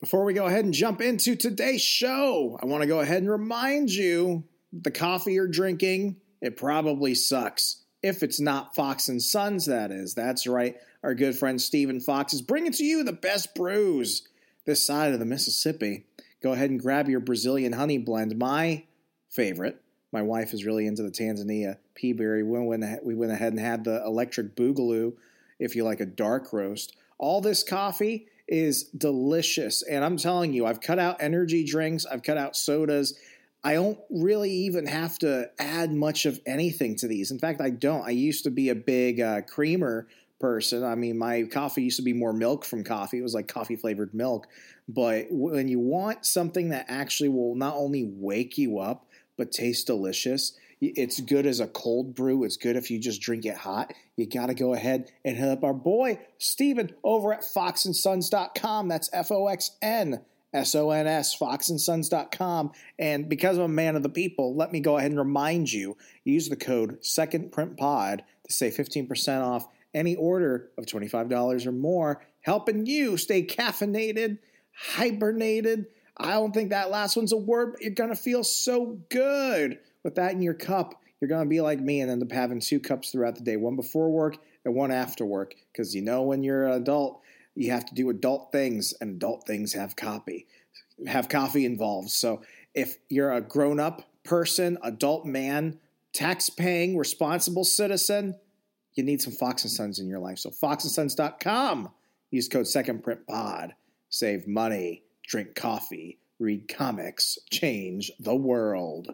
Before we go ahead and jump into today's show, I want to go ahead and remind you the coffee you're drinking, it probably sucks. If it's not Fox & Sons, that is. That's right. Our good friend Stephen Fox is bringing to you the best brews this side of the Mississippi. Go ahead and grab your Brazilian honey blend, my favorite. My wife is really into the Tanzania Peaberry. We went ahead and had the Electric Boogaloo, if you like a dark roast. All this coffee is delicious. And I'm telling you, I've cut out energy drinks. I've cut out sodas. I don't really even have to add much of anything to these. In fact, I don't. I used to be a big creamer person. I mean, my coffee used to be more milk from coffee. It was like coffee-flavored milk. But when you want something that actually will not only wake you up, but taste delicious, it's good as a cold brew. It's good if you just drink it hot. You got to go ahead and hit up our boy, Steven, over at foxandsons.com. That's FOXNSONS, foxandsons.com. And because I'm a man of the people, let me go ahead and remind you, use the code SecondPrintPod to save 15% off any order of $25 or more, helping you stay caffeinated, hibernated. I don't think that last one's a word, but you're going to feel so good with that in your cup. You're going to be like me and end up having 2 cups throughout the day, one before work and one after work. Because you know when you're an adult, you have to do adult things, and adult things have coffee involved. So if you're a grown-up person, adult man, tax-paying, responsible citizen, you need some Fox & Sons in your life. So foxandsons.com. Use code SecondPrintPod. Save money. Drink coffee, read comics, change the world.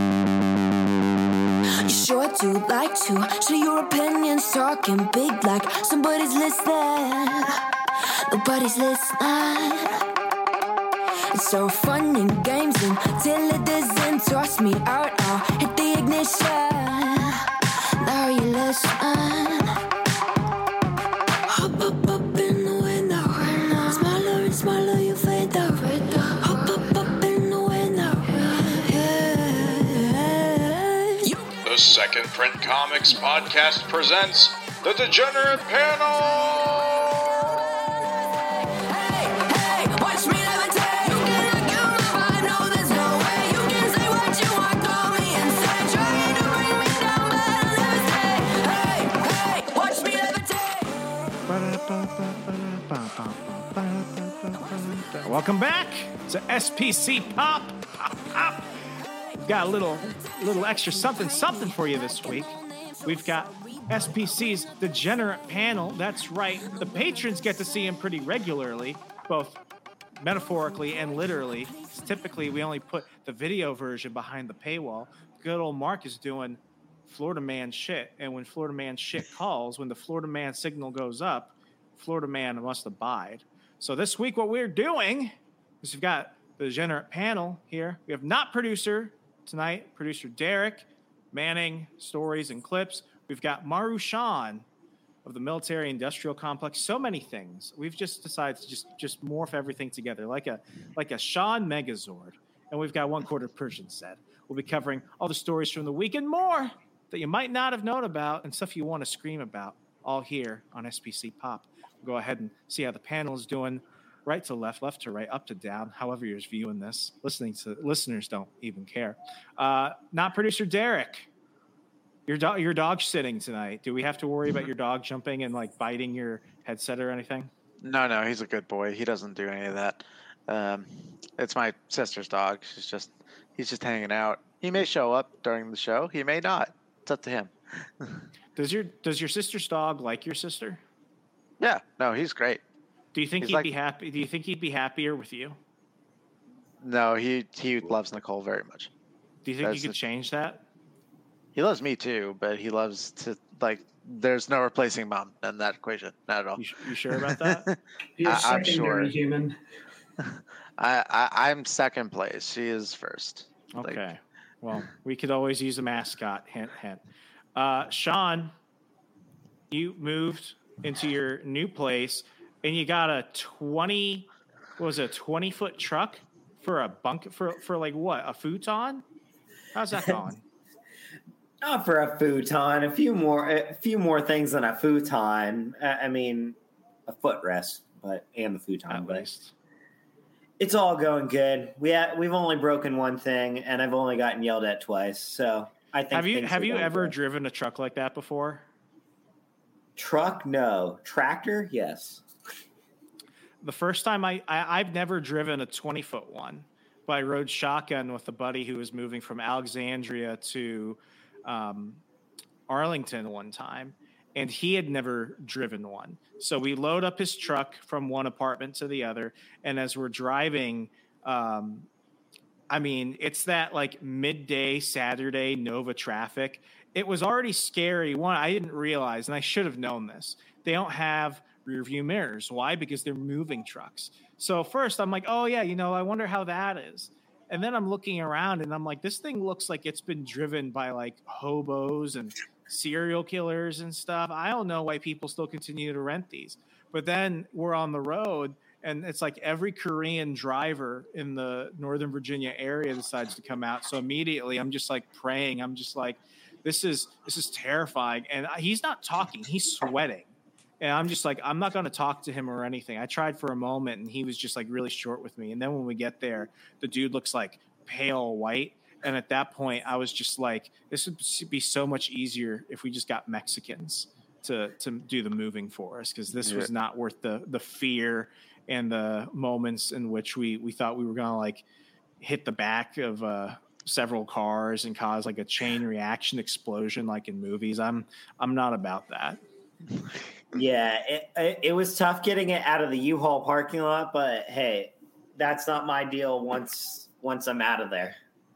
You sure do like to share your opinions, talking big like somebody's listening. Nobody's listening. It's so fun and games until it doesn't. Toss me out, I'll hit the ignition. Now you listen. Hop up in the window. Smaller and smaller you fade out. Hop up in the window. Yeah. The Second Print Comics podcast presents The Degenerate Panel! Welcome back to SPC Pop. We've got a little extra something for you this week. We've got SPC's Degenerate Panel. That's right. The patrons get to see him pretty regularly, both metaphorically and literally. Typically, we only put the video version behind the paywall. Good old Mark is doing Florida man shit. And when Florida man shit calls, when the Florida man signal goes up, Florida man must abide. So this week, what we're doing is we've got the Degenerate Panel here. We have not producer tonight, producer Derek, manning stories and clips. We've got Maru Sean of the Military Industrial Complex. So many things. We've just decided to just morph everything together like a Sean Megazord. And we've got 1/4 Persian set. We'll be covering all the stories from the week and more that you might not have known about and stuff you want to scream about, all here on SPC Pop. We'll go ahead and see how the panel is doing, right to left, left to right, up to down, however you're viewing this. Listeners don't even care. Not producer Derek. Your dog's sitting tonight. Do we have to worry about your dog jumping and like biting your headset or anything? No, he's a good boy. He doesn't do any of that. It's my sister's dog. He's just hanging out. He may show up during the show. He may not. It's up to him. Does your sister's dog like your sister? Yeah. No, he's great. Do you think he'd be happy? Do you think he'd be happier with you? No, he loves Nicole very much. Do you think you could change that? He loves me too, but he loves to there's no replacing mom in that equation. Not at all. You sure about that? I'm sure. Human. I'm second place. She is first. Okay. Well, we could always use a mascot. Hint, hint. Sean, you moved into your new place, and you got a 20-foot truck for a bunk for like what? A futon? How's that going? Not for a futon. A few more things than a futon. I mean, a footrest, and the futon. At least. It's all going good. We've only broken one thing, and I've only gotten yelled at twice. So I think. Have you ever driven a truck like that before? Truck? No. Tractor? Yes. The first time I've never driven a 20-foot one, but I rode shotgun with a buddy who was moving from Alexandria to Arlington one time, and he had never driven one. So we load up his truck from one apartment to the other, and as we're driving, it's that like midday Saturday Nova traffic. It was already scary. One, I didn't realize, and I should have known this. They don't have rear view mirrors. Why? Because they're moving trucks. So first I'm like, oh yeah, I wonder how that is. And then I'm looking around and I'm like, this thing looks like it's been driven by like hobos and serial killers and stuff. I don't know why people still continue to rent these. But then we're on the road and it's like every Korean driver in the Northern Virginia area decides to come out. So immediately I'm just like praying. I'm just like, this is terrifying. And he's not talking, he's sweating. And I'm just like, I'm not going to talk to him or anything. I tried for a moment, and he was just like really short with me. And then when we get there, the dude looks like pale white. And at that point, I was just like, this would be so much easier if we just got Mexicans to do the moving for us, because this was not worth the fear and the moments in which we thought we were going to like hit the back of several cars and cause like a chain reaction explosion like in movies. I'm not about that. Yeah, it was tough getting it out of the U-Haul parking lot, but hey, that's not my deal once I'm out of there.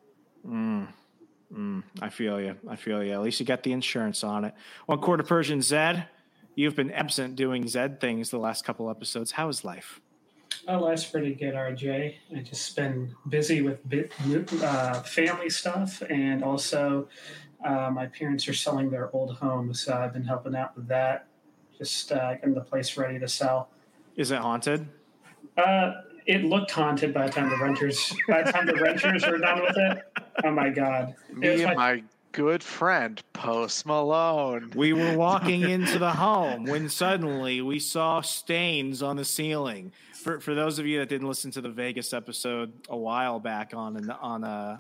I feel you. At least you got the insurance on it. 1/4 Persian Zed, you've been absent doing Zed things the last couple episodes. How is life? Oh, life's pretty good, RJ. I just been busy with family stuff, and also my parents are selling their old home, so I've been helping out with that. Just getting the place ready to sell. Is it haunted? It looked haunted by the time the renters were done with it. Oh my God! My good friend Post Malone. We were walking into the home when suddenly we saw stains on the ceiling. For those of you that didn't listen to the Vegas episode a while back on the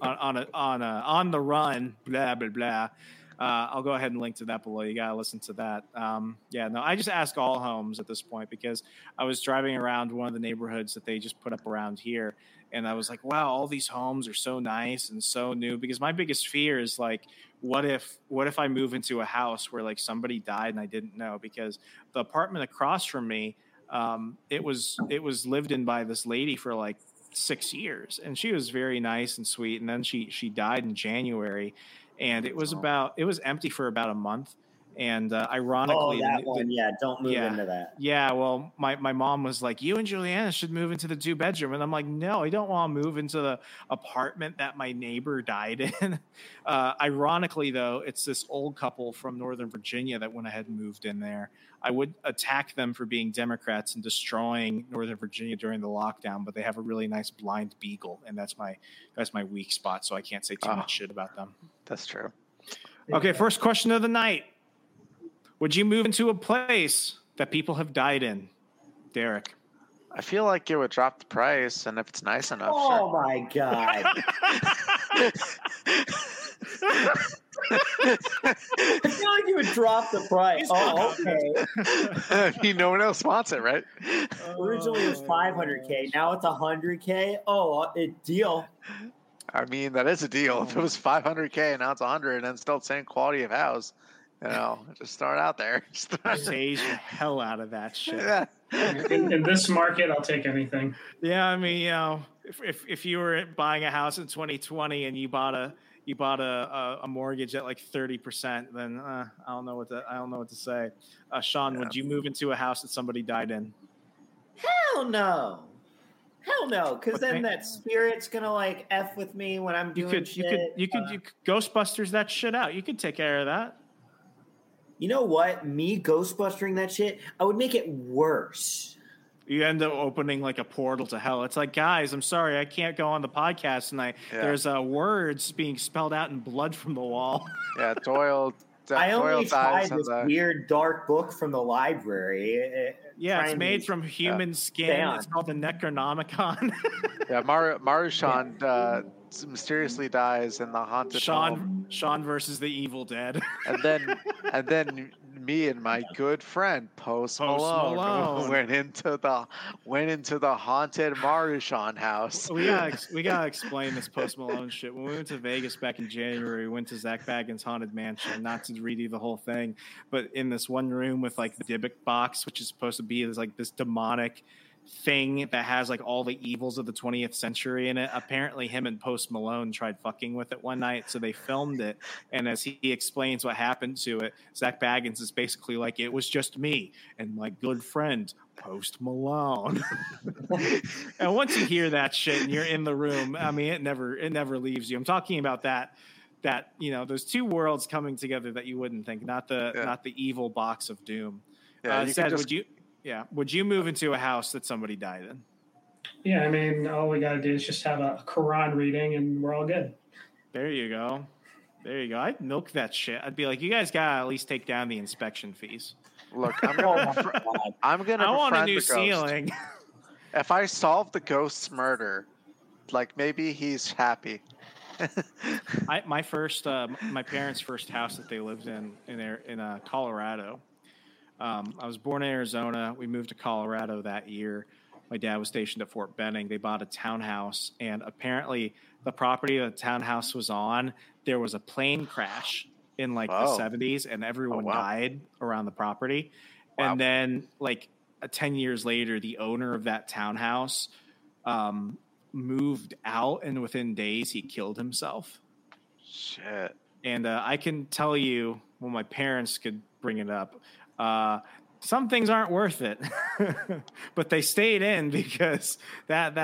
run, blah blah blah. I'll go ahead and link to that below. You got to listen to that. I just ask all homes at this point because I was driving around one of the neighborhoods that they just put up around here. And I was like, wow, all these homes are so nice and so new, because my biggest fear is like, what if I move into a house where like somebody died and I didn't know? Because the apartment across from me, it was lived in by this lady for like 6 years, and she was very nice and sweet. And then she died in January. And it was empty for about a month. And ironically, don't move into that. Yeah, well, my mom was like, you and Juliana should move into the 2-bedroom. And I'm like, no, I don't want to move into the apartment that my neighbor died in. Ironically, though, it's this old couple from Northern Virginia that went ahead and moved in there. I would attack them for being Democrats and destroying Northern Virginia during the lockdown, but they have a really nice blind beagle, and that's my weak spot, so I can't say too much shit about them. That's true. Okay, first question of the night. Would you move into a place that people have died in? Derek. I feel like it would drop the price, and if it's nice enough, Oh sure. my God. I feel like you would drop the price. Oh, okay. I mean, no one else wants it, right? Originally it was $500K. Now it's $100K. Oh, deal. I mean, that is a deal. If it was $500K and now it's $100 and still the same quality of house, just throw it out there. Sage the hell out of that shit. Yeah. In this market, I'll take anything. Yeah, I mean, if you were buying a house in 2020 and you bought a mortgage at like 30%, then I don't know what to say. Sean, would you move into a house that somebody died in? Hell no. Because then that spirit's gonna like F with me when I'm doing shit. You could Ghostbusters that shit out. You could take care of that. You know what? Me Ghostbustering that shit, I would make it worse. You end up opening like a portal to hell. It's like, guys, I'm sorry, I can't go on the podcast tonight. Yeah. There's words being spelled out in blood from the wall. Yeah, Doyle. I only tried this weird dark book from the library. Yeah, it's trying made to- from human skin. stay on. It's called the Necronomicon. Yeah, Marushan mysteriously dies in the haunted home. Sean versus the Evil Dead. And then me and my good friend Post Malone went into the haunted Marushan house. we gotta explain this Post Malone shit. When we went to Vegas back in January, we went to Zach Baggins' Haunted Mansion. Not to read you the whole thing, but in this one room with like the Dybbuk box, which is supposed to be like this demonic thing that has like all the evils of the 20th century in it. Apparently him and Post Malone tried fucking with it one night, so they filmed it, and as he explains what happened to it, Zach Baggins is basically like, it was just me and my good friend Post Malone. And once you hear that shit and you're in the room, I mean, it never leaves you. I'm talking about that those two worlds coming together that you wouldn't think, not the evil box of doom. Would you move into a house that somebody died in? Yeah, I mean, all we got to do is just have a Quran reading and we're all good. There you go. I'd milk that shit. I'd be like, you guys got to at least take down the inspection fees. Look, I'm gonna I want a new the ghost. ceiling. If I solve the ghost's murder, like maybe he's happy. My parents' first house that they lived in Colorado. I was born in Arizona. We moved to Colorado that year. My dad was stationed at Fort Benning. They bought a townhouse, and apparently the property that the townhouse was on, there was a plane crash in the 70s, and everyone died around the property. Wow. And then 10 years later, the owner of that townhouse moved out, and within days he killed himself. Shit. And I can tell you, when my parents could bring it up, some things aren't worth it, but they stayed in because that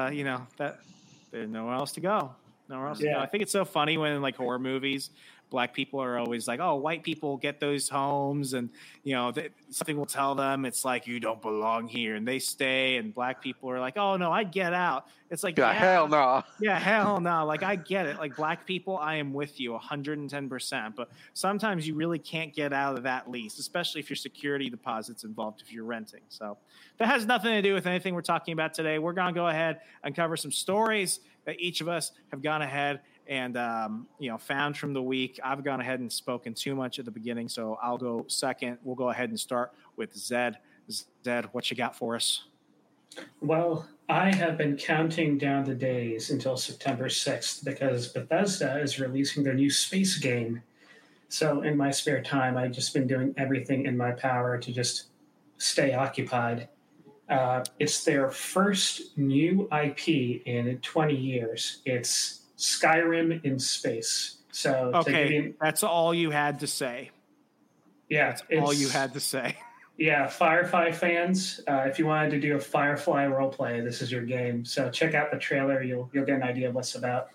there's nowhere else to go. I think it's so funny when in horror movies, Black people are always like, oh, white people get those homes, and something will tell them it's like, you don't belong here, and they stay, and Black people are like, oh no, I get out. It's like, hell no. Yeah, hell no. I get it. Black people, I am with you 110%, but sometimes you really can't get out of that lease, especially if your security deposit's involved if you're renting. So that has nothing to do with anything we're talking about today. We're going to go ahead and cover some stories that each of us have gone ahead and found from the week. I've gone ahead and spoken too much at the beginning, so I'll go second. We'll go ahead and start with Zed. Zed, what you got for us? Well, I have been counting down the days until September 6th because Bethesda is releasing their new space game. So in my spare time, I've just been doing everything in my power to just stay occupied. It's their first new IP in 20 years. It's Skyrim in space. So okay, that's all you had to say. Yeah, that's all you had to say. Yeah, Firefly fans, if you wanted to do a Firefly roleplay, this is your game. So check out the trailer; you'll get an idea of what's about.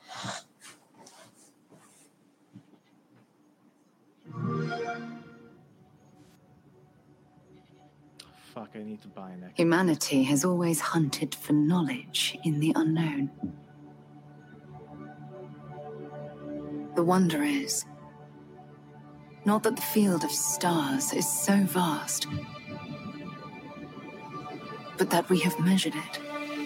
Fuck! I need to buy an. Humanity has always hunted for knowledge in the unknown. The wonder is not that the field of stars is so vast, but that we have measured it.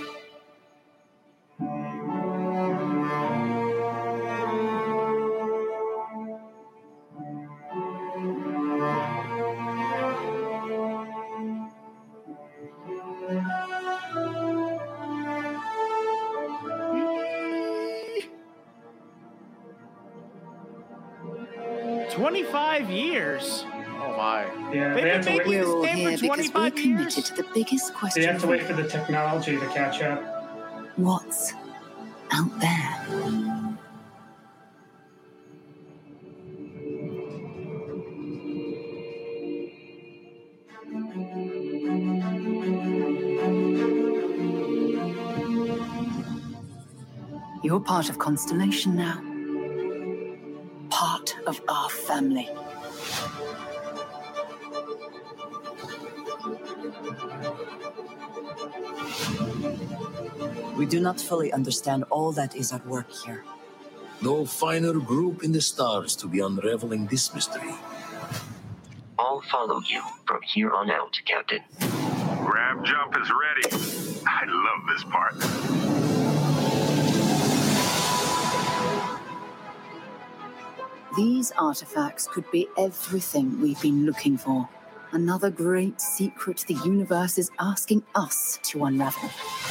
Years. Oh my! Yeah, they've been making this game for 25 years. Committed to the biggest question. They have to wait for the technology to catch up. What's out there? You're part of Constellation now. Part of our family. We do not fully understand all that is at work here. No finer group in the stars to be unraveling this mystery. I'll follow you from here on out, Captain. Jump is ready. I love this part. These artifacts could be everything we've been looking for. Another great secret the universe is asking us to unravel.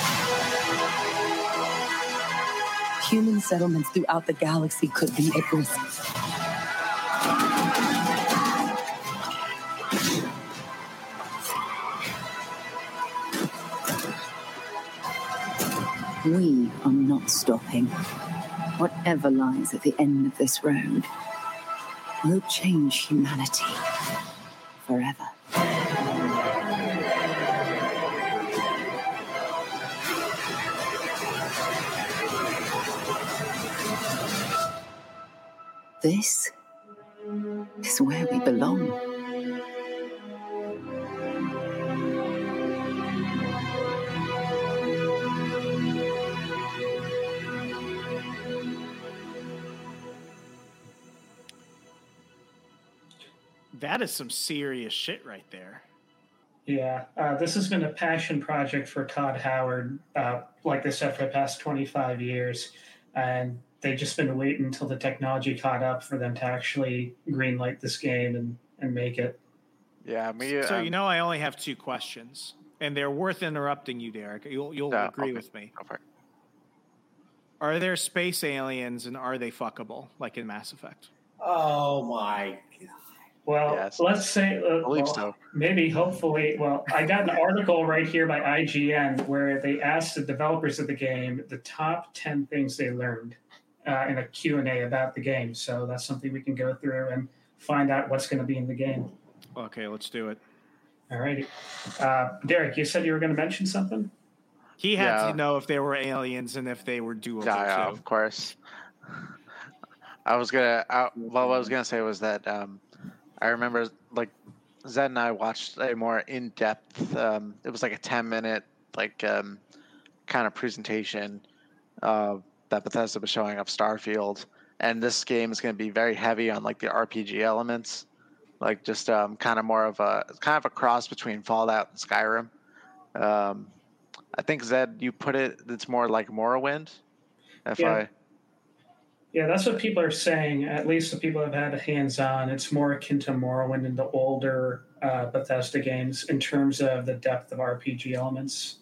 Human settlements throughout the galaxy could be at risk. We are not stopping. Whatever lies at the end of this road will change humanity forever. This is where we belong. That is some serious shit right there. Yeah, this has been a passion project for Todd Howard, like they said, for the past 25 years. And they've just been waiting until the technology caught up for them to actually greenlight this game and make it. Yeah, me. So, I only have 2 questions, and they're worth interrupting you, Derek. You'll agree with me. Go for it. Are there space aliens, and are they fuckable, like in Mass Effect? Oh, my God. Well, Yes. let's say, I believe so. maybe, hopefully. Well, I got an article right here by IGN where they asked the developers of the game the top 10 things they learned in a Q&A about the game. So that's something we can go through and find out what's going to be in the game. Okay, let's do it. All righty. Derek, you said you were going to mention something? He had to know if they were aliens and if they were doable, Yeah, too. of course. What I was gonna say was that I remember Zed and I watched a more in-depth. It was like a 10-minute kind of presentation that Bethesda was showing of Starfield, and this game is going to be very heavy on the RPG elements, just kind of more of a cross between Fallout and Skyrim. I think Zed, you put it's more like Morrowind. Yeah, that's what people are saying. At least the people have had hands-on. It's more akin to Morrowind and the older Bethesda games in terms of the depth of RPG elements.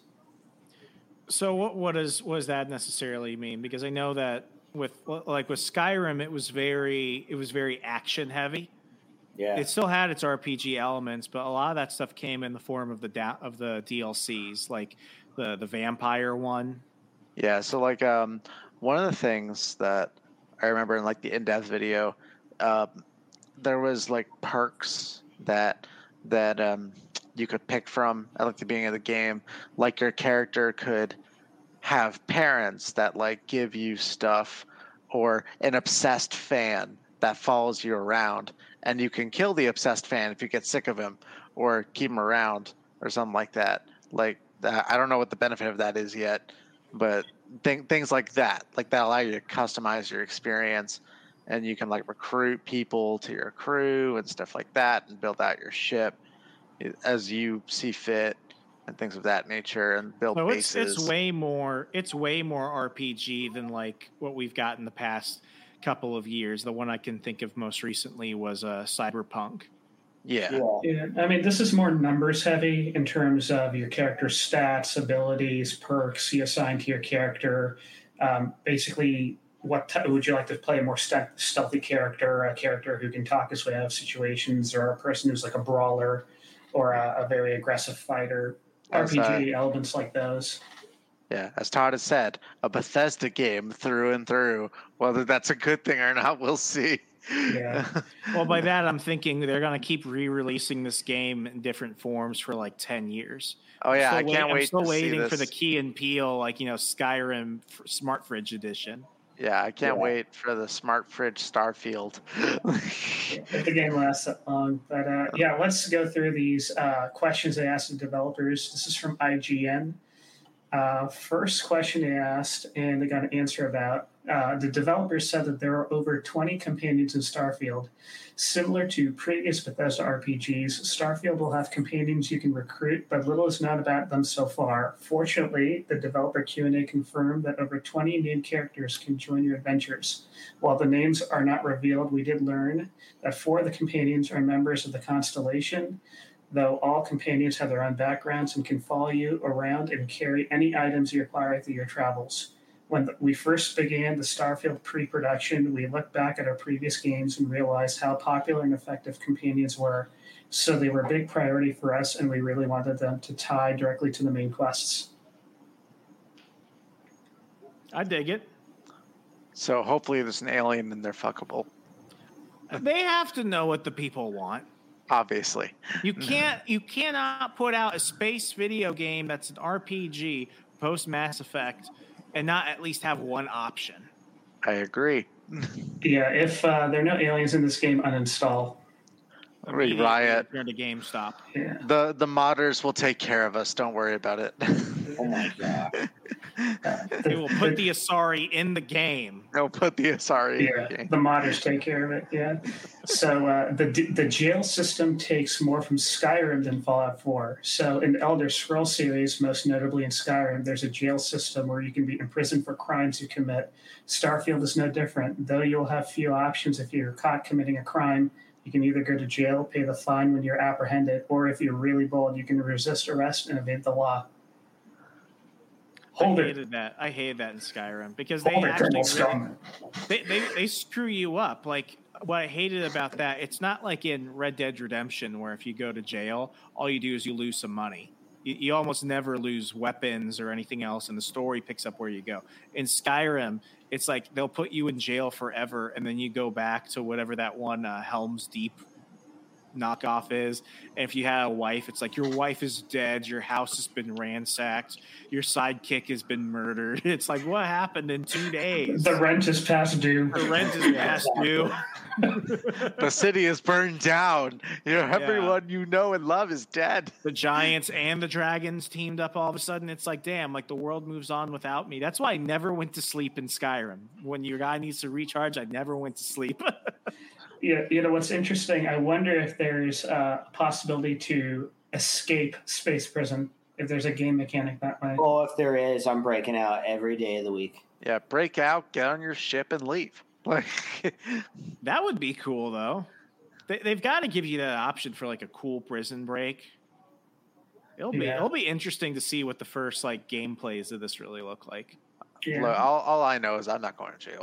So what does that necessarily mean? Because I know that with Skyrim, it was very action heavy. Yeah, it still had its RPG elements, but a lot of that stuff came in the form of the DLCs, like the vampire one. Yeah, so one of the things that I remember in the in-depth video, there was perks that you could pick from at the beginning of the game. Your character could have parents that give you stuff, or an obsessed fan that follows you around, and you can kill the obsessed fan if you get sick of him, or keep him around, or something like that. I don't know what the benefit of that is yet, but things like that allow you to customize your experience, and you can recruit people to your crew and stuff like that, and build out your ship as you see fit, and things of that nature, and build bases. It's way more RPG than what we've got in the past couple of years. The one I can think of most recently was Cyberpunk. Yeah. I mean, this is more numbers heavy in terms of your character's stats, abilities, perks you assign to your character. Basically, would you like to play a more stealthy character, a character who can talk his way out of situations, or a person who's a brawler, or a very aggressive fighter? RPG elements like those. Yeah, as Todd has said, a Bethesda game through and through. Whether that's a good thing or not, we'll see. Yeah. Well, by that, I'm thinking they're going to keep re-releasing this game in different forms for 10 years. Oh, yeah, I can't wait. I'm still to waiting see for the this. Key and Peele, Skyrim Smart Fridge Edition. Yeah, I can't wait for the Smart Fridge Starfield. If the game lasts that long. But let's go through these questions they asked the developers. This is from IGN. First question they asked, and they got an answer about, the developers said that there are over 20 companions in Starfield. Similar to previous Bethesda RPGs, Starfield will have companions you can recruit, but little is known about them so far. Fortunately, the developer Q&A confirmed that over 20 named characters can join your adventures. While the names are not revealed, we did learn that 4 of the companions are members of the Constellation, though all companions have their own backgrounds and can follow you around and carry any items you acquire through your travels. When we first began the Starfield pre-production, we looked back at our previous games and realized how popular and effective companions were. So they were a big priority for us, and we really wanted them to tie directly to the main quests. I dig it. So hopefully there's an alien and they're fuckable. They have to know what the people want. Obviously. You cannot put out a space video game that's an RPG post Mass Effect and not at least have one option. I agree. Yeah, if there are no aliens in this game, uninstall. Riot. Turn to GameStop. Yeah. The modders will take care of us. Don't worry about it. Oh my god. They will put the Asari in the game. They'll put the Asari in the game. The modders take care of it, yeah. So the jail system takes more from Skyrim than Fallout 4. So in the Elder Scrolls series, most notably in Skyrim, there's a jail system where you can be imprisoned for crimes you commit. Starfield is no different. Though you'll have few options if you're caught committing a crime, you can either go to jail, pay the fine when you're apprehended, or if you're really bold, you can resist arrest and evade the law. I hated that in Skyrim because they actually they screw you up. Like what I hated about that, it's not like in Red Dead Redemption where if you go to jail, all you do is you lose some money. You almost never lose weapons or anything else, and the story picks up where you go. In Skyrim, it's like they'll put you in jail forever, and then you go back to whatever that one Helm's Deep knockoff is. And if you had a wife, it's like your wife is dead, your house has been ransacked, your sidekick has been murdered. It's like, what happened in 2 days? The rent is past due. The rent is past due. The city is burned down. Everyone you know and love is dead. The giants and the dragons teamed up all of a sudden. It's like, damn, like the world moves on without me. That's why I never went to sleep in Skyrim. When your guy needs to recharge, I never went to sleep. Yeah, what's interesting, I wonder if there's a possibility to escape space prison, if there's a game mechanic that way. Well, if there is, I'm breaking out every day of the week. Yeah, break out, get on your ship, and leave. That would be cool, though. They've got to give you that option for like a cool prison break. It'll be interesting to see what the first like gameplays of this really look like. Yeah. Look, all I know is I'm not going to jail.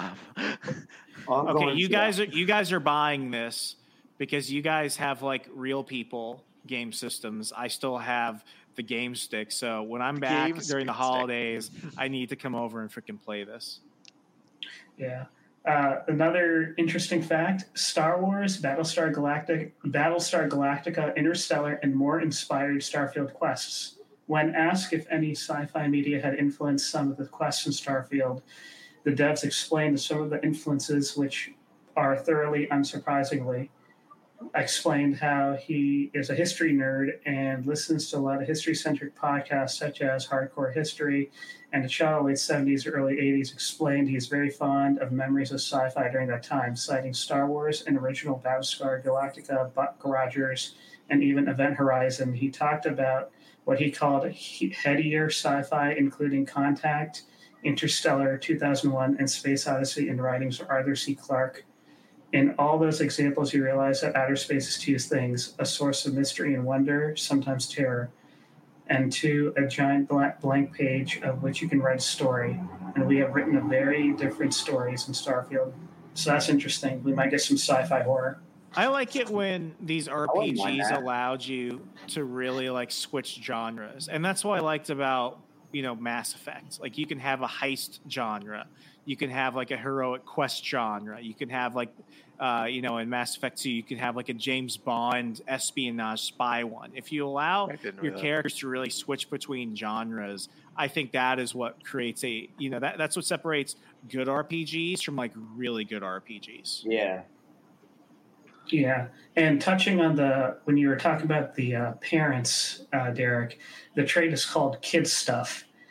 Okay, you guys are buying this because you guys have like real people game systems. I still have the game stick, so when I'm back during the holidays, I need to come over and freaking play this. Yeah. Another interesting fact: Star Wars, Battlestar Galactica, Interstellar, and more inspired Starfield quests. When asked if any sci-fi media had influenced some of the quests in Starfield, the devs explained some of the influences, which are thoroughly unsurprisingly. Explained how he is a history nerd and listens to a lot of history-centric podcasts such as Hardcore History, and a child late 70s or early 80s explained he's very fond of memories of sci-fi during that time, citing Star Wars and original Battlestar Galactica, Buck Rogers, and even Event Horizon. He talked about what he called headier sci-fi, including Contact, Interstellar, 2001, and Space Odyssey in writings of Arthur C. Clarke. In all those examples, you realize that outer space is two things: a source of mystery and wonder, sometimes terror, and two, a giant blank page of which you can write a story. And we have written a very different stories in Starfield. So that's interesting. We might get some sci-fi horror. I like it when these RPGs allowed you to really like switch genres. And that's what I liked about, Mass Effect. Like you can have a heist genre. You can have like a heroic quest genre. You can have like, in Mass Effect 2, you can have like a James Bond espionage spy one. If you allow your characters to really switch between genres, I think that is what creates that's what separates good RPGs from like really good RPGs. Yeah. Yeah, and touching on when you were talking about the parents, Derek, the trait is called kid stuff.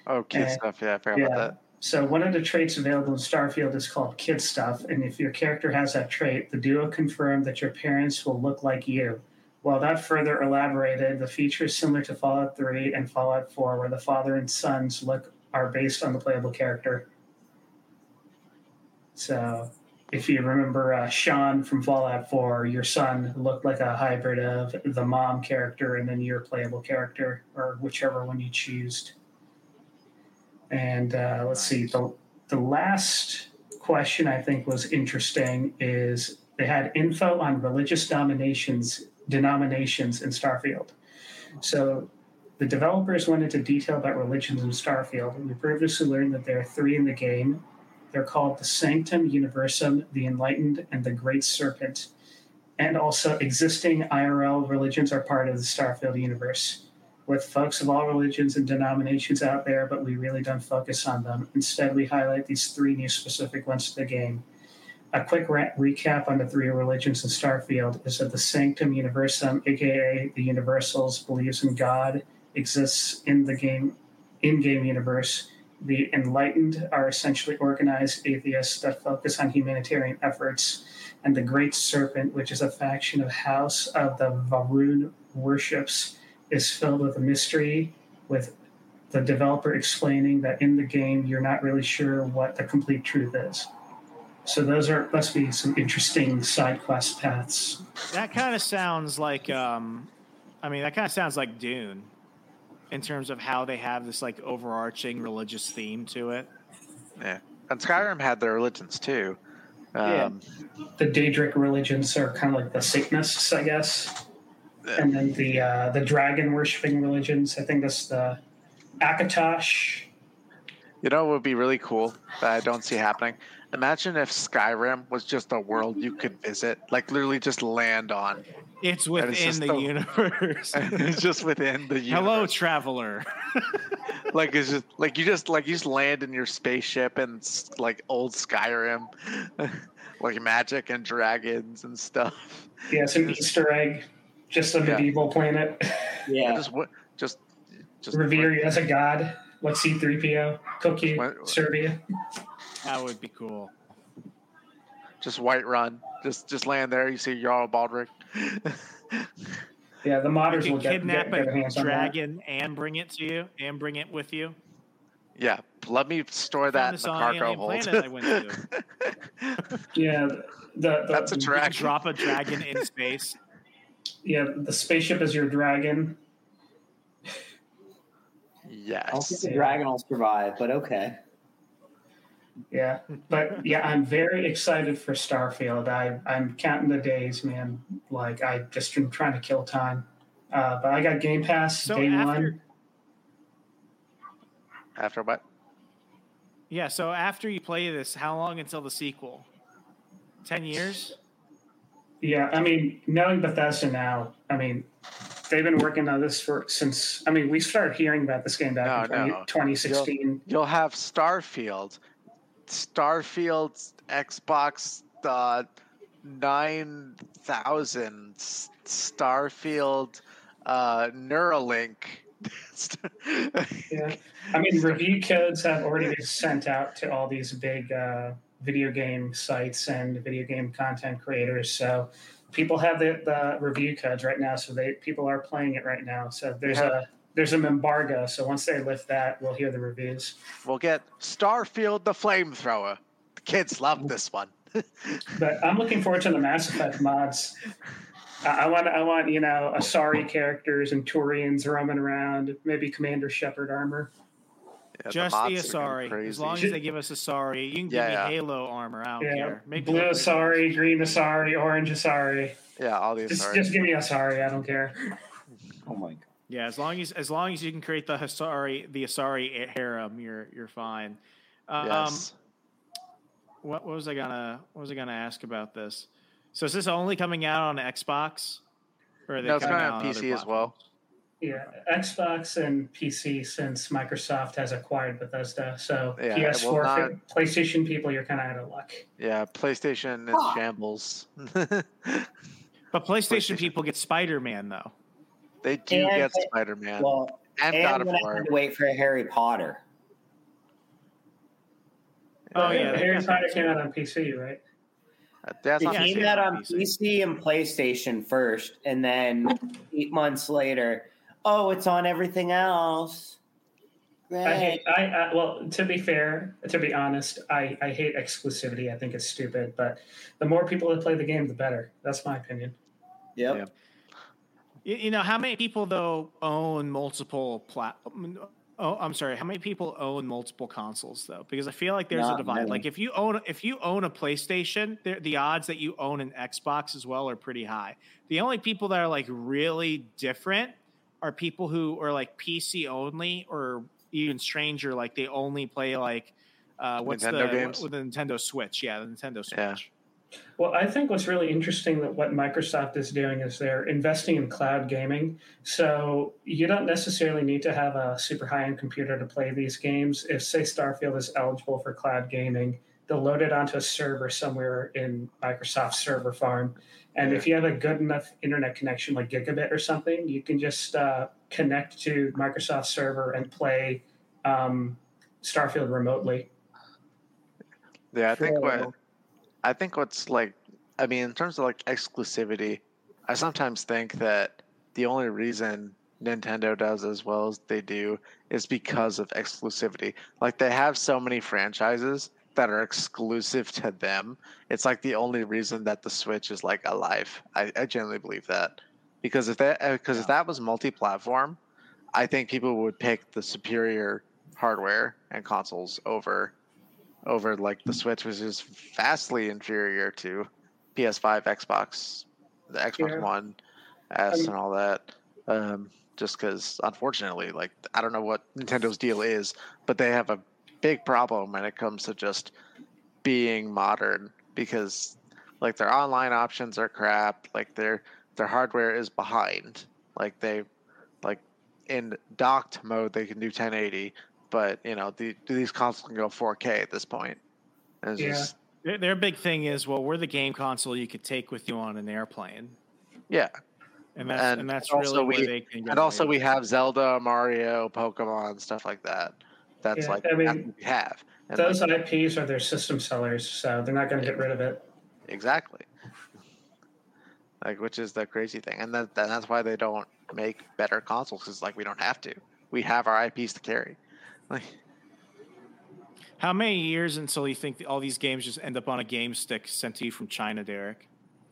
Oh, kid stuff. Yeah, I forgot about that. So one of the traits available in Starfield is called Kid Stuff, and if your character has that trait, the duo confirmed that your parents will look like you. While that further elaborated, the feature is similar to Fallout 3 and Fallout 4, where the father and son's look are based on the playable character. So if you remember Sean from Fallout 4, your son looked like a hybrid of the mom character and then your playable character, or whichever one you choose. And let's see, the last question I think was interesting is they had info on religious denominations in Starfield. So the developers went into detail about religions in Starfield, and we previously learned that there are 3 in the game. They're called the Sanctum Universum, the Enlightened, and the Great Serpent. And also existing IRL religions are part of the Starfield universe, with folks of all religions and denominations out there, but we really don't focus on them. Instead, we highlight these 3 new specific ones to the game. A quick recap on the 3 religions in Starfield is that the Sanctum Universum, aka the Universals, believes in God, exists in the in-game universe. The Enlightened are essentially organized atheists that focus on humanitarian efforts. And the Great Serpent, which is a faction of House of the Varun worships, is filled with a mystery, with the developer explaining that in the game you're not really sure what the complete truth is. So those must be some interesting side quest paths. That kind of sounds like, that kind of sounds like Dune, in terms of how they have this like overarching religious theme to it. Yeah, and Skyrim had their religions too. The Daedric religions are kind of like the Satanists, I guess. And then the dragon worshipping religions, I think that's the Akatosh. You know what would be really cool that I don't see happening? Imagine if Skyrim was just a world you could visit, like literally just land on. It's within the universe. It's just within the universe. Hello, traveler. Like it's just like you just land in your spaceship and like old Skyrim, like magic and dragons and stuff. Yeah, it's an Easter egg. Just a medieval planet. Yeah. Just revere you as a god. Like C-3PO, cook you, serve you. That would be cool. Just Whiterun. Just land there. You see Jarl Baldric. Yeah, the modders will kidnap get their hands a on that. dragon and bring it to you, and bring it with you. Yeah, let me store that in the cargo hold. I went to. Yeah, that's a dragon. Drop a dragon in space. Yeah, the spaceship is your dragon. Yes. I don't think the dragon will survive, but okay. Yeah, but yeah, I'm very excited for Starfield. I'm counting the days, man. Like I just am trying to kill time. But I got Game Pass day one. After what? Yeah, so after you play this, how long until the sequel? 10 years? Yeah, I mean, knowing Bethesda now, I mean, they've been working on this since. I mean, we started hearing about this game back in 2016. You'll have Starfield's Xbox 9000, Starfield Neuralink. Yeah, I mean, review codes have already been sent out to all these big video game sites and video game content creators. So people have the review codes right now. So people are playing it right now. So there's an embargo. So once they lift that, we'll hear the reviews. We'll get Starfield the Flamethrower. The kids love this one. But I'm looking forward to the Mass Effect mods. I want Asari characters and Turians roaming around. Maybe Commander Shepard armor. Yeah, just the Asari. As long as they give us Asari, you can give me Halo armor. I don't care. Blue Asari, green Asari, orange Asari. Yeah, all the Asari. Just give me Asari. I don't care. Oh my god. Yeah, as long as you can create the Asari harem, you're fine. Yes. What was I gonna ask about this? So is this only coming out on Xbox? Or No, it's coming out on PC as well. Yeah, Xbox and PC since Microsoft has acquired Bethesda. So Yeah, PS4, PlayStation people, you're kind of out of luck. Yeah, PlayStation is shambles. But PlayStation people get Spider-Man though. They do get Spider-Man. Well, and God of I War. had to wait for Harry Potter. Oh yeah, Harry Potter came out on PC, right? That's It on came PC. out on PC and PlayStation first, and then 8 months later, it's on everything else. Great. Well, to be fair, to be honest, I hate exclusivity. I think it's stupid. But the more people that play the game, the better. That's my opinion. Yep. You know, how many people though own multiple how many people own multiple consoles though? Because I feel like there's a divide. Many. Like if you own a PlayStation, the odds that you own an Xbox as well are pretty high. The only people that are like really different are people who are like PC only, or even stranger, like they only play like games? with the Nintendo Switch. Yeah, the Nintendo Switch. Yeah. Well, I think what's really interesting that what Microsoft is doing is they're investing in cloud gaming. So you don't necessarily need to have a super high-end computer to play these games. If, say, Starfield is eligible for cloud gaming, they'll load it onto a server somewhere in Microsoft's server farm. And if you have a good enough internet connection, like gigabit or something, you can just connect to Microsoft's server and play Starfield remotely. Yeah, I think what's like, I mean, in terms of like exclusivity, I sometimes think that the only reason Nintendo does as well as they do is because of exclusivity. Like they have so many franchises that are exclusive to them. It's like the only reason that the Switch is like alive. I genuinely believe that, because if that was multi-platform, I think people would pick the superior hardware and consoles over like the Switch, which is vastly inferior to PS5, Xbox, the Xbox One S, and all that. Just because, unfortunately, like I don't know what Nintendo's deal is, but they have a big problem when it comes to just being modern, because like their online options are crap. Like their hardware is behind. Like in docked mode they can do 1080. But these consoles can go 4K at this point. And it's their big thing is, well, we're the game console you could take with you on an airplane. Yeah, and that's really where they can get. And also, we have Zelda, Mario, Pokemon, stuff like that. That's that's what we have. And those IPs are their system sellers, so they're not going to get rid of it. Exactly. Like, which is the crazy thing, and that's why they don't make better consoles. Because like we don't have to. We have our IPs to carry. Like, how many years until you think all these games just end up on a game stick sent to you from China, Derek?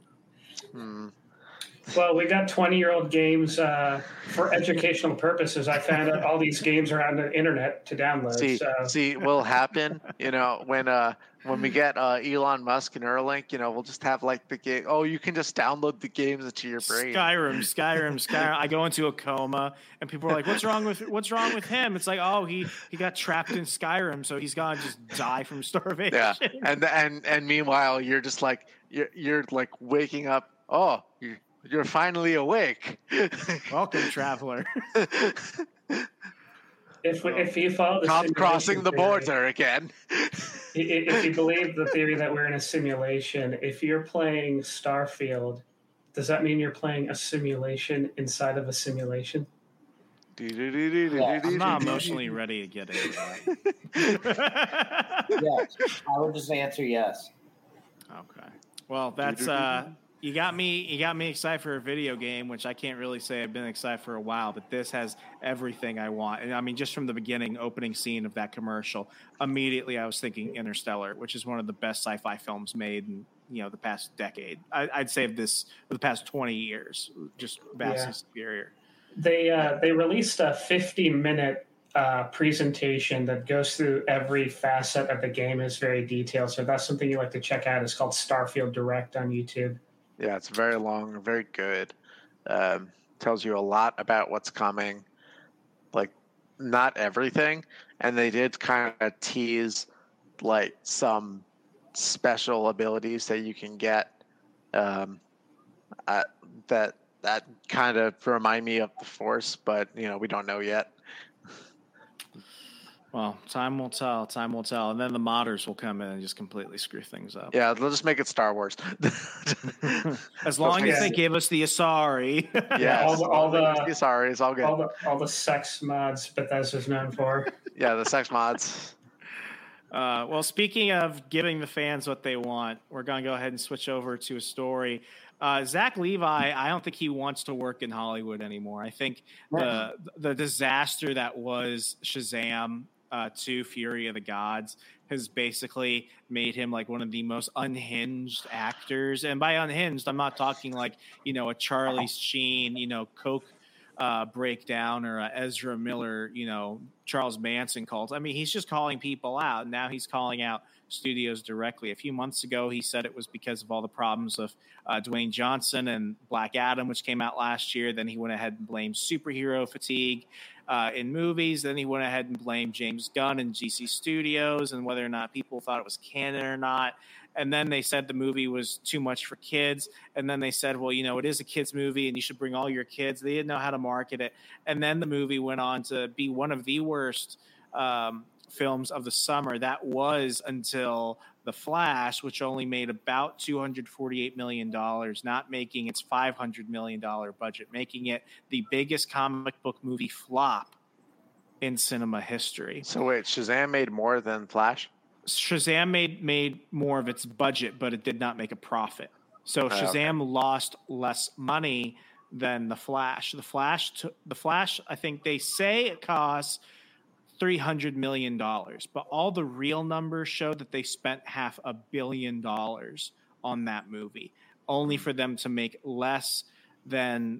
Well, we got 20-year-old games for educational purposes. I found out all these games are on the internet to download. See, will happen. When we get Elon Musk and Neuralink, we'll just have like the game. Oh, you can just download the games into your brain. Skyrim. I go into a coma, and people are like, "What's wrong with him?" It's like, "Oh, he got trapped in Skyrim, so he's gonna just die from starvation." Yeah, and meanwhile, you're just like you're like waking up. Oh, you're finally awake. Welcome, traveler. If you follow the crossing the border again. If you believe the theory that we're in a simulation, if you're playing Starfield, does that mean you're playing a simulation inside of a simulation? I'm not emotionally ready to get into that. Yes, I would just answer yes. Okay. Well, that's you got me excited for a video game, which I can't really say I've been excited for a while, but this has everything I want. And I mean, just from the opening scene of that commercial, immediately I was thinking Interstellar, which is one of the best sci-fi films made in the past decade. I'd say of the past 20 years, just vastly superior. They released a 50-minute presentation that goes through every facet of the game. Is very detailed. So if that's something you like to check out. It's called Starfield Direct on YouTube. Yeah, it's very long, very good. Tells you a lot about what's coming. Like, not everything. And they did kind of tease, like, some special abilities that you can get that kind of remind me of the Force, but, we don't know yet. Well, time will tell. And then the modders will come in and just completely screw things up. Yeah, they'll just make it Star Wars. As long as they give us the Asari. Yeah, all the Asari is all good. All the sex mods Bethesda's known for. Yeah, the sex mods. Well, speaking of giving the fans what they want, we're going to go ahead and switch over to a story. Zach Levi, I don't think he wants to work in Hollywood anymore. I think the disaster that was Shazam 2 Fury of the Gods has basically made him like one of the most unhinged actors. And by unhinged, I'm not talking like, a Charlie Sheen, Coke breakdown or Ezra Miller, Charles Manson cult. I mean, he's just calling people out. Now he's calling out studios directly. A few months ago, he said it was because of all the problems of Dwayne Johnson and Black Adam, which came out last year. Then he went ahead and blamed superhero fatigue in movies. Then he went ahead and blamed James Gunn and GC Studios and whether or not people thought it was canon or not. And then they said the movie was too much for kids. And then they said, well, it is a kid's movie and you should bring all your kids. They didn't know how to market it. And then the movie went on to be one of the worst films of the summer. That was until The Flash, which only made about $248 million, not making its $500 million budget, making it the biggest comic book movie flop in cinema history. So wait, Shazam made more than Flash? Shazam made more of its budget, but it did not make a profit. So Shazam lost less money than The Flash. The Flash, I think they say it costs $300 million, but all the real numbers show that they spent $500 million on that movie, only for them to make less than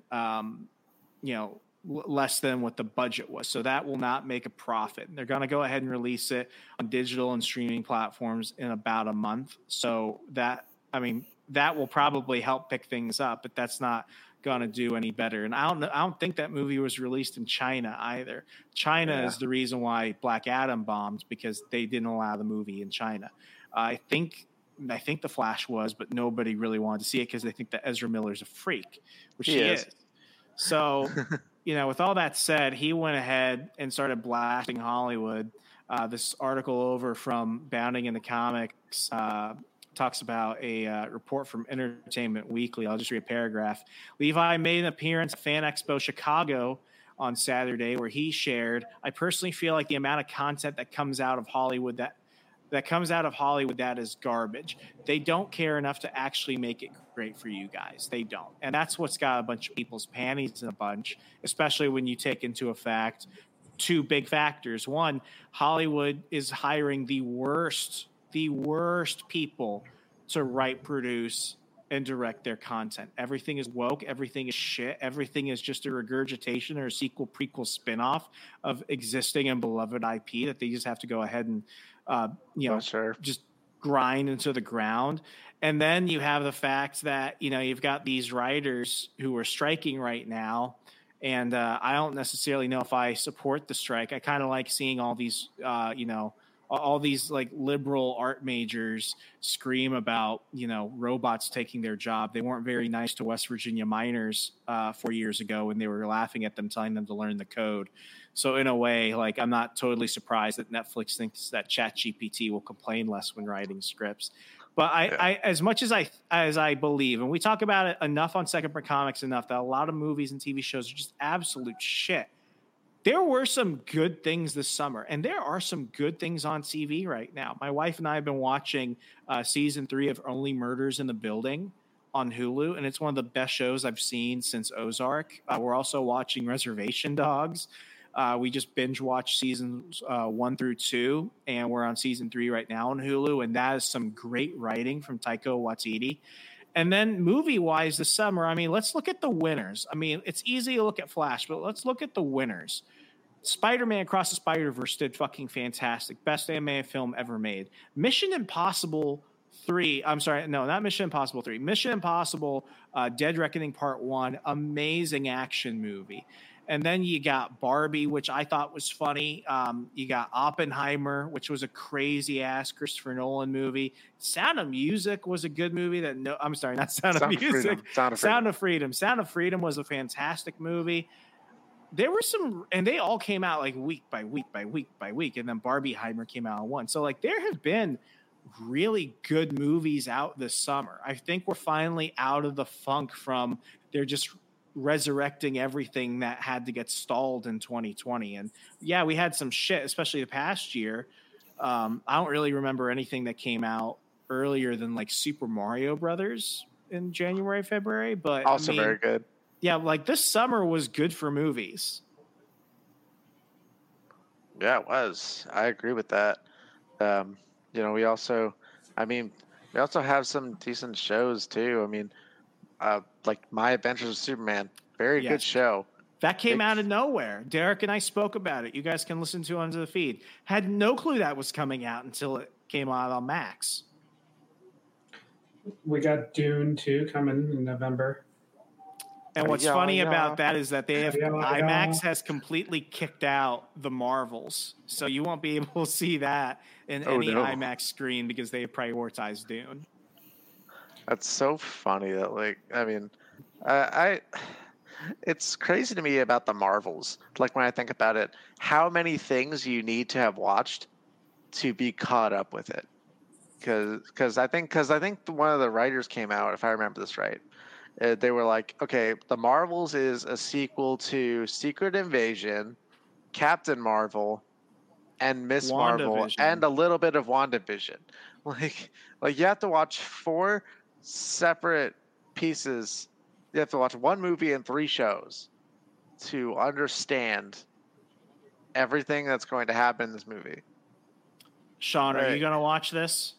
less than what the budget was. So that will not make a profit. They're going to go ahead and release it on digital and streaming platforms in about a month. So that will probably help pick things up, but that's not going to do any better. And I don't think that movie was released in China either. China is the reason why Black Adam bombed, because they didn't allow the movie in China. I think The Flash was, but nobody really wanted to see it because they think that Ezra Miller's a freak, which he is. So, with all that said, he went ahead and started blasting Hollywood. This article over from Bounding in the Comics talks about a report from Entertainment Weekly. I'll just read a paragraph. Levi made an appearance at Fan Expo Chicago on Saturday, where he shared, "I personally feel like the amount of content that comes out of Hollywood that is garbage. They don't care enough to actually make it great for you guys. They don't." And that's what's got a bunch of people's panties in a bunch, especially when you take into effect two big factors. One, Hollywood is hiring the worst people to write, produce, and direct their content. Everything is woke. Everything is shit. Everything is just a regurgitation or a sequel, prequel, spinoff of existing and beloved IP that they just have to go ahead and just grind into the ground. And then you have the fact that, you've got these writers who are striking right now. And I don't necessarily know if I support the strike. I kind of like seeing all these, all these like liberal art majors scream about, robots taking their job. They weren't very nice to West Virginia miners 4 years ago when they were laughing at them, telling them to learn the code. So in a way, like, I'm not totally surprised that Netflix thinks that ChatGPT will complain less when writing scripts. But I as much as I believe, and we talk about it enough on Second Print Comics enough, that a lot of movies and TV shows are just absolute shit. There were some good things this summer, and there are some good things on TV right now. My wife and I have been watching season 3 of Only Murders in the Building on Hulu, and it's one of the best shows I've seen since Ozark. We're also watching Reservation Dogs. We just binge watched seasons 1 through 2, and we're on season 3 right now on Hulu, and that is some great writing from Taika Waititi. And then movie-wise this summer, let's look at the winners. It's easy to look at Flash, but let's look at the winners. Spider-Man Across the Spider-Verse did fucking fantastic. Best animated film ever made. Mission Impossible 3. I'm sorry, no, not Mission Impossible 3. Mission Impossible Dead Reckoning Part 1. Amazing action movie. And then you got Barbie, which I thought was funny. You got Oppenheimer, which was a crazy-ass Christopher Nolan movie. Sound of Music was a good movie. I'm sorry, not Sound of Music. Sound of Freedom. Sound of Freedom was a fantastic movie. There were some, and they all came out like week by week by week by week. And then Barbieheimer came out in one. So, like, there have been really good movies out this summer. I think we're finally out of the funk from they're just resurrecting everything that had to get stalled in 2020. And yeah, we had some shit, especially the past year. I don't really remember anything that came out earlier than like Super Mario Brothers in January, February. But Also very good. Yeah, like this summer was good for movies. Yeah, it was. I agree with that. We also have some decent shows too. I mean, like My Adventures of Superman, very good show. That came out of nowhere. Derek and I spoke about it. You guys can listen to it onto the feed. Had no clue that was coming out until it came out on Max. We got Dune 2 coming in November. And what's funny about that is that they have IMAX has completely kicked out the Marvels, so you won't be able to see that in any IMAX screen because they have prioritized Dune. That's so funny that it's crazy to me about the Marvels. Like when I think about it, how many things you need to have watched to be caught up with it? Because I think one of the writers came out, if I remember this right. They were like, okay, The Marvels is a sequel to Secret Invasion, Captain Marvel, and Miss Marvel, and a little bit of WandaVision. Like you have to watch 4 separate pieces. You have to watch 1 movie and 3 shows to understand everything that's going to happen in this movie. Sean, are you going to watch this?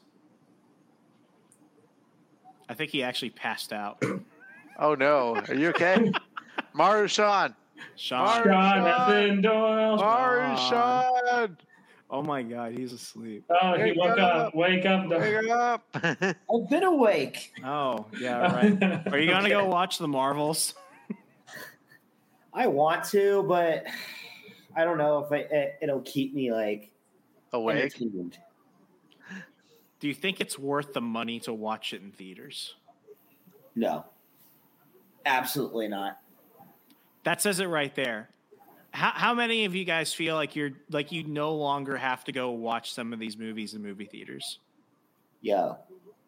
I think he actually passed out. Oh no! Are you okay, Sean. Sean. Oh my God, he's asleep. Oh, he woke up. Wake up! Wake up! I've been awake. Oh yeah, right. Are you gonna go watch the Marvels? I want to, but I don't know if it'll keep me like awake. Entertained. Do you think it's worth the money to watch it in theaters? No. Absolutely not. That says it right there. How many of you guys feel like you no longer have to go watch some of these movies in movie theaters? Yeah.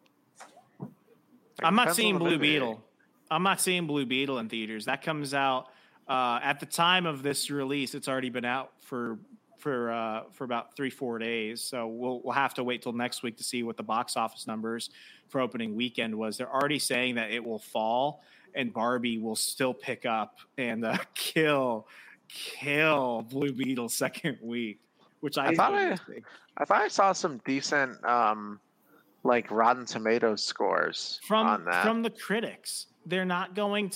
I'm not seeing Blue Beetle. I'm not seeing Blue Beetle in theaters. That comes out at the time of this release. It's already been out for about 3-4 days. So we'll have to wait till next week to see what the box office numbers for opening weekend was. They're already saying that it will fall and Barbie will still pick up and kill Blue Beetle second week, which I thought I saw some decent like Rotten Tomatoes scores on that from the critics. They're not going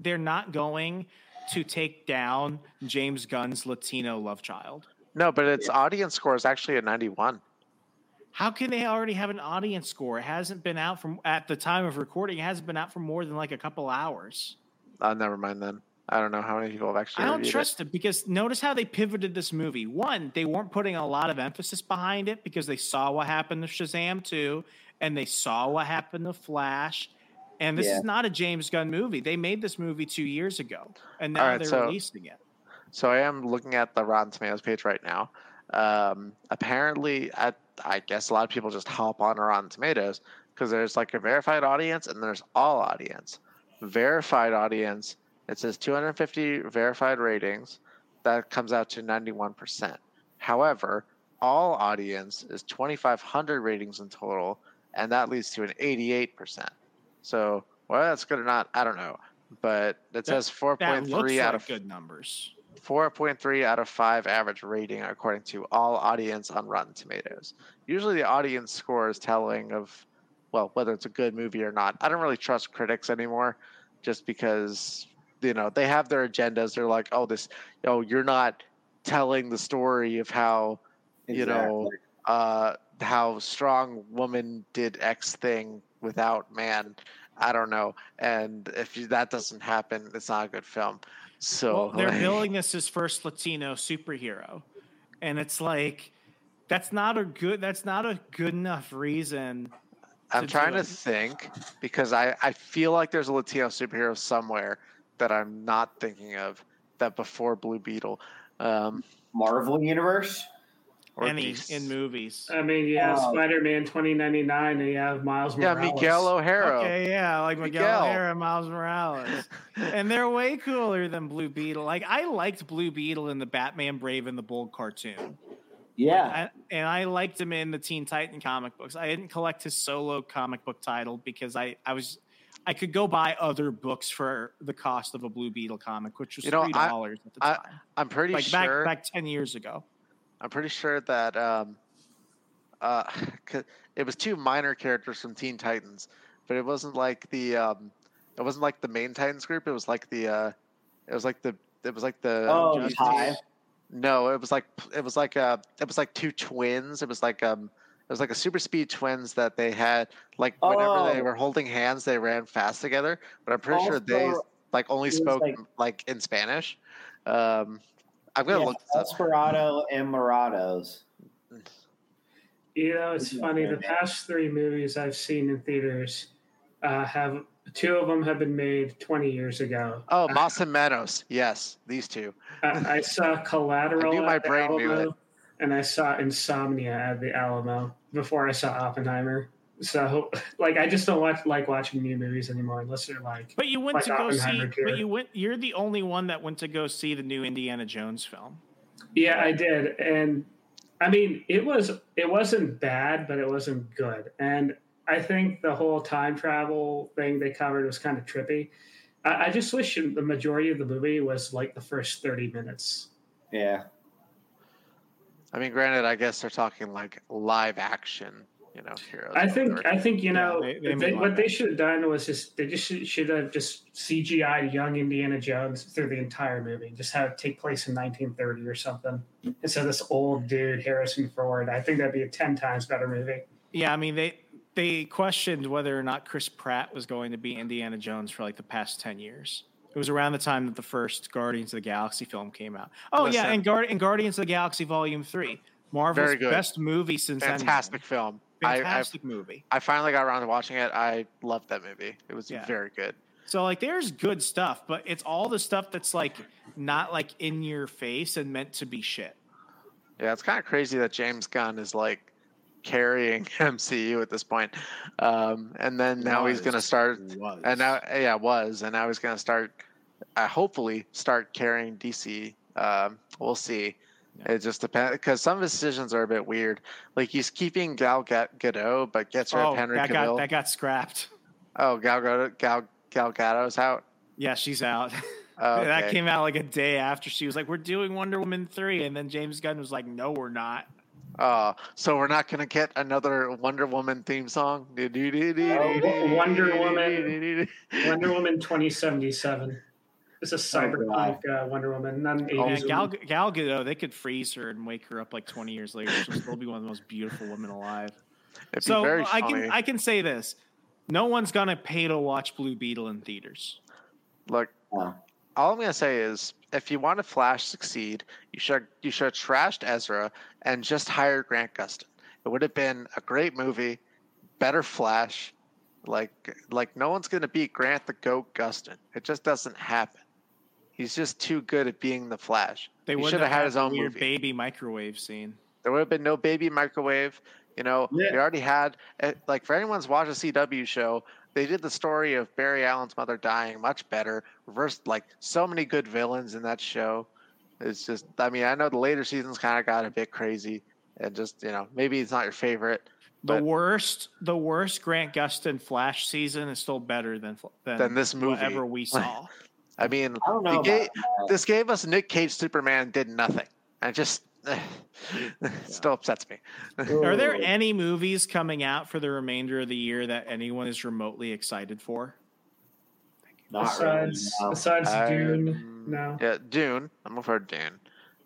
to take down James Gunn's Latino love child. No, but its audience score is actually a 91. How can they already have an audience score? It hasn't been out at the time of recording. It hasn't been out for more than like a couple hours. Never mind then. I don't know how many people have actually. I don't trust it because notice how they pivoted this movie. One, they weren't putting a lot of emphasis behind it because they saw what happened to Shazam 2 and they saw what happened to Flash. And this is not a James Gunn movie. They made this movie 2 years ago, and now they're releasing it. So I am looking at the Rotten Tomatoes page right now. Apparently, I guess a lot of people just hop on Rotten Tomatoes because there's like a verified audience and there's all audience. Verified audience, it says 250 verified ratings. That comes out to 91%. However, all audience is 2,500 ratings in total, and that leads to an 88%. So, whether that's good or not, I don't know. But it says 4.3 out of good numbers. 4.3 out of 5 average rating according to all audience on Rotten Tomatoes. Usually the audience score is telling of, well, whether it's a good movie or not. I don't really trust critics anymore just because, they have their agendas. They're like, you're not telling the story of how, how strong woman did X thing without man. I don't know. And if that doesn't happen, it's not a good film. So they're billing this as first Latino superhero, and it's like that's not a good enough reason. I'm trying to think because I feel like there's a Latino superhero somewhere that I'm not thinking of that before Blue Beetle. Marvel Universe. Any in movies. I mean, you have Spider-Man 2099 and you have Miles Morales. Yeah, Miguel O'Hara. Okay, yeah, like Miguel O'Hara and Miles Morales. And they're way cooler than Blue Beetle. Like, I liked Blue Beetle in the Batman Brave and the Bold cartoon. Yeah. And I liked him in the Teen Titan comic books. I didn't collect his solo comic book title because I could go buy other books for the cost of a Blue Beetle comic, which was $3 at the time. I'm pretty sure back 10 years ago. I'm pretty sure that it was two minor characters from Teen Titans, but it wasn't like the main Titans group. It was like the Hive. No, it was like two twins. It was like a super speed twins that they had, like whenever they were holding hands, they ran fast together. But I'm pretty sure they only spoke like in Spanish. I'm gonna look this up. Desperado and Morados. It's funny. The past 3 movies I've seen in theaters have 2 of them have been made 20 years ago. Oh, Mas and Menos. Yes, these two. I saw Collateral. I knew my at the brain knew Alamo, it. and I saw Insomnia at the Alamo before I saw Oppenheimer. So, I just don't like watching new movies anymore unless they're like. But you went like to go see. Oppenheimer tier. You're the only one that went to go see the new Indiana Jones film. Yeah, I did, and I mean, it wasn't bad, but it wasn't good. And I think the whole time travel thing they covered was kind of trippy. I just wish the majority of the movie was like the first 30 minutes. Yeah. I mean, granted, I guess they're talking like live action, heroes. I think what they should have done was should have just CGI'd young Indiana Jones through the entire movie. Just have it take place in 1930 or something instead of this old dude Harrison Ford. I think that'd be a 10 times better movie. Yeah, I mean they questioned whether or not Chris Pratt was going to be Indiana Jones for like the past 10 years. It was around the time that the first Guardians of the Galaxy film came out. Oh, Listen. yeah, and Guardians of the Galaxy Volume 3. Marvel's best movie since fantastic film. Fantastic movie. I finally got around to watching it. I loved that movie. It was very good. So there's good stuff, but it's all the stuff that's not in your face and meant to be shit. Yeah, it's kind of crazy that James Gunn is carrying MCU at this point. And then now he's going to start and now he's going to start hopefully start carrying DC. We'll see. Yeah. It just depends because some of his decisions are a bit weird. Like he's keeping Gal Gadot, but gets rid of Henry Cavill. That got scrapped. Oh, Gal Gadot's out. Yeah, she's out. Okay. That came out a day after she was like, "We're doing Wonder Woman 3," and then James Gunn was like, "No, we're not." So we're not going to get another Wonder Woman theme song. Wonder Woman 2077. It's a cyberpunk Wonder Woman, not an 80s. Gal Gadot, they could freeze her and wake her up 20 years later. She'll still be one of the most beautiful women alive. So I can say this: no one's gonna pay to watch Blue Beetle in theaters. Look, all I'm gonna say is, if you want to Flash succeed, you should have trashed Ezra and just hired Grant Gustin. It would have been a great movie, better Flash. Like no one's gonna beat Grant the Goat Gustin. It just doesn't happen. He's just too good at being the Flash. They should have had his own weird baby microwave scene. There would have been no baby microwave. They already had for anyone's watched a CW show. They did the story of Barry Allen's mother dying much better. Reversed so many good villains in that show. It's just, I mean, I know the later seasons kind of got a bit crazy, and just maybe it's not your favorite. The worst Grant Gustin Flash season is still better than this movie. Whatever we saw. I mean, this gave us Nick Cage Superman did nothing, and just still upsets me. Are there any movies coming out for the remainder of the year that anyone is remotely excited for? Besides Dune, no. Yeah, Dune. I'm looking for Dune.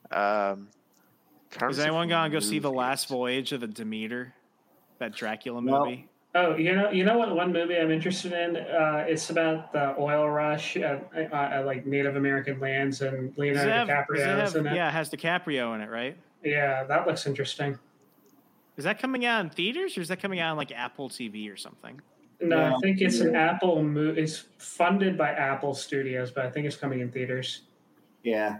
Is anyone gonna go see The Last Voyage of the Demeter? That Dracula movie. Oh, you know what? One movie I'm interested in. It's about the oil rush at Native American lands, and Leonardo DiCaprio is in it. Yeah, it has DiCaprio in it, right? Yeah, that looks interesting. Is that coming out in theaters, or is that coming out on Apple TV or something? No, I think it's an Apple movie. It's funded by Apple Studios, but I think it's coming in theaters. Yeah.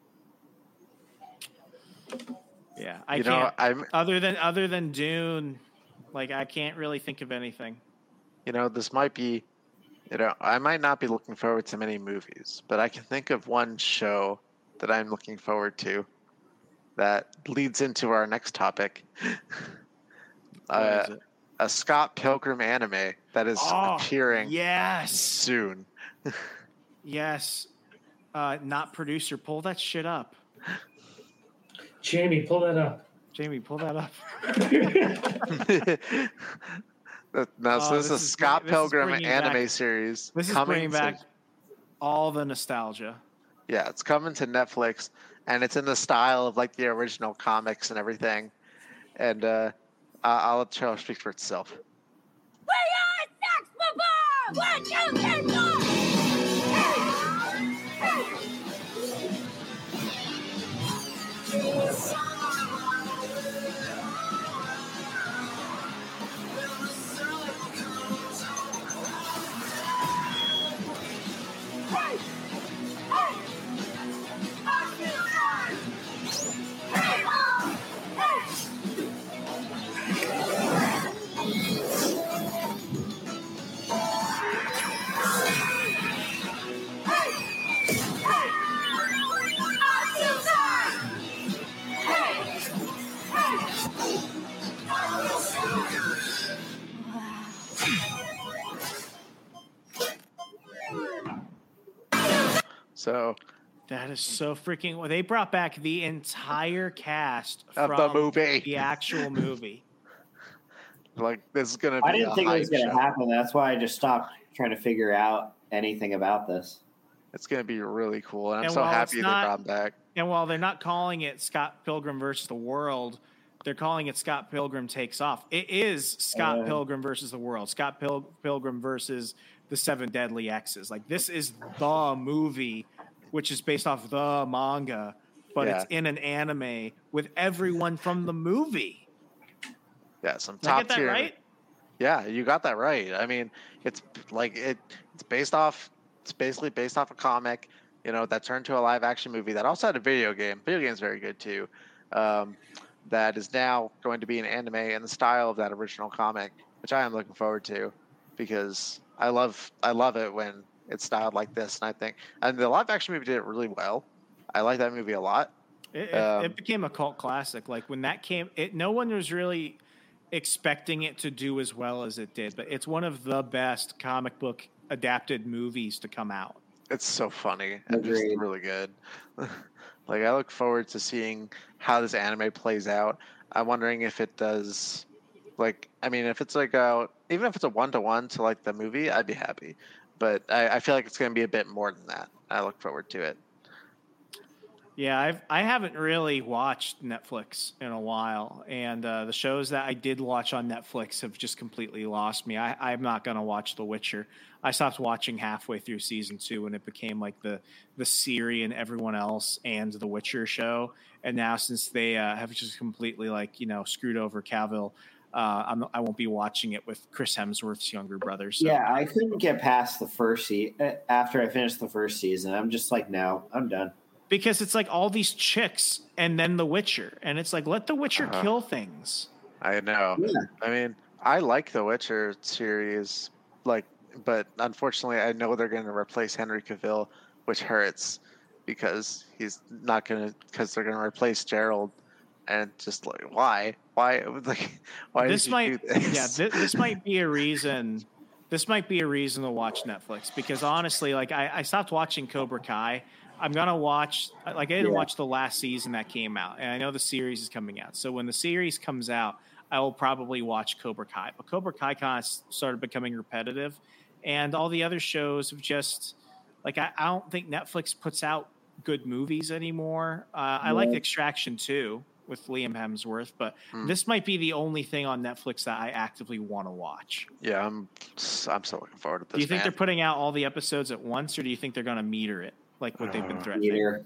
Yeah, I can't. Other than Dune. I can't really think of anything. This might be, I might not be looking forward to many movies, but I can think of one show that I'm looking forward to. that leads into our next topic. What is it? A Scott Pilgrim anime that is appearing yes. soon. Yes. Not producer. Pull that shit up. Jamie, pull that up. Jamie, pull that up. No, so this is a Scott Pilgrim anime series. This is bringing back all the nostalgia. Yeah, it's coming to Netflix, and it's in the style of like the original comics and everything. And I'll let the trailer speak for itself. We are Sex Before! 1, 2, 3, 4! So that is so freaking. Well, they brought back the entire cast of from the movie, the actual movie. Like this is gonna be. I didn't think it was gonna happen. That's why I just stopped trying to figure out anything about this. It's gonna be really cool, and I'm so happy they brought back. And while they're not calling it Scott Pilgrim versus the World, they're calling it Scott Pilgrim Takes Off. It is Scott Pilgrim versus the World. Scott Pilgrim versus the Seven Deadly X's. Like this is the movie, which is based off the manga, but it's in an anime with everyone from the movie. Yeah, some Did I top get that tier. right? Yeah, you got that right. I mean, it's like it's based off. It's basically based off a comic, that turned to a live action movie that also had a video game. Video game's very good too. That is now going to be an anime in the style of that original comic, which I am looking forward to because I love it when it's styled like this. And the live action movie did it really well. I like that movie a lot. It became a cult classic. Like when that came, no one was really expecting it to do as well as it did, but it's one of the best comic book adapted movies to come out. It's so funny and just really good. Like I look forward to seeing how this anime plays out. I'm wondering if it does, if it's even if it's a 1-to-1 to like the movie, I'd be happy. But I feel like it's going to be a bit more than that. I look forward to it. Yeah, I haven't really watched Netflix in a while, and the shows that I did watch on Netflix have just completely lost me. I'm not going to watch The Witcher. I stopped watching halfway through season 2, and it became like the Siri and everyone else and The Witcher show. And now since they have just completely screwed over Cavill, I won't be watching it with Chris Hemsworth's younger brother. So. Yeah, I couldn't get past the first after I finished the first season. I'm just like, no, I'm done. Because it's like all these chicks and then The Witcher. And it's like, let The Witcher kill things. I know. Yeah. I mean, I like The Witcher series, but unfortunately I know they're going to replace Henry Cavill, which hurts because they're going to replace Gerald. And just like, why? Why this did you do this? Yeah, this might be a reason. This might be a reason to watch Netflix because honestly, I stopped watching Cobra Kai. I'm going to watch, I didn't watch the last season that came out, and I know the series is coming out. So when the series comes out, I will probably watch Cobra Kai. But Cobra Kai kind of started becoming repetitive, and all the other shows have just, I don't think Netflix puts out good movies anymore. I like Extraction 2 with Liam Hemsworth, but this might be the only thing on Netflix that I actively want to watch. Yeah, I'm so looking forward to this. Do you think they're putting out all the episodes at once, or do you think they're going to meter it? Like what they've been threatening.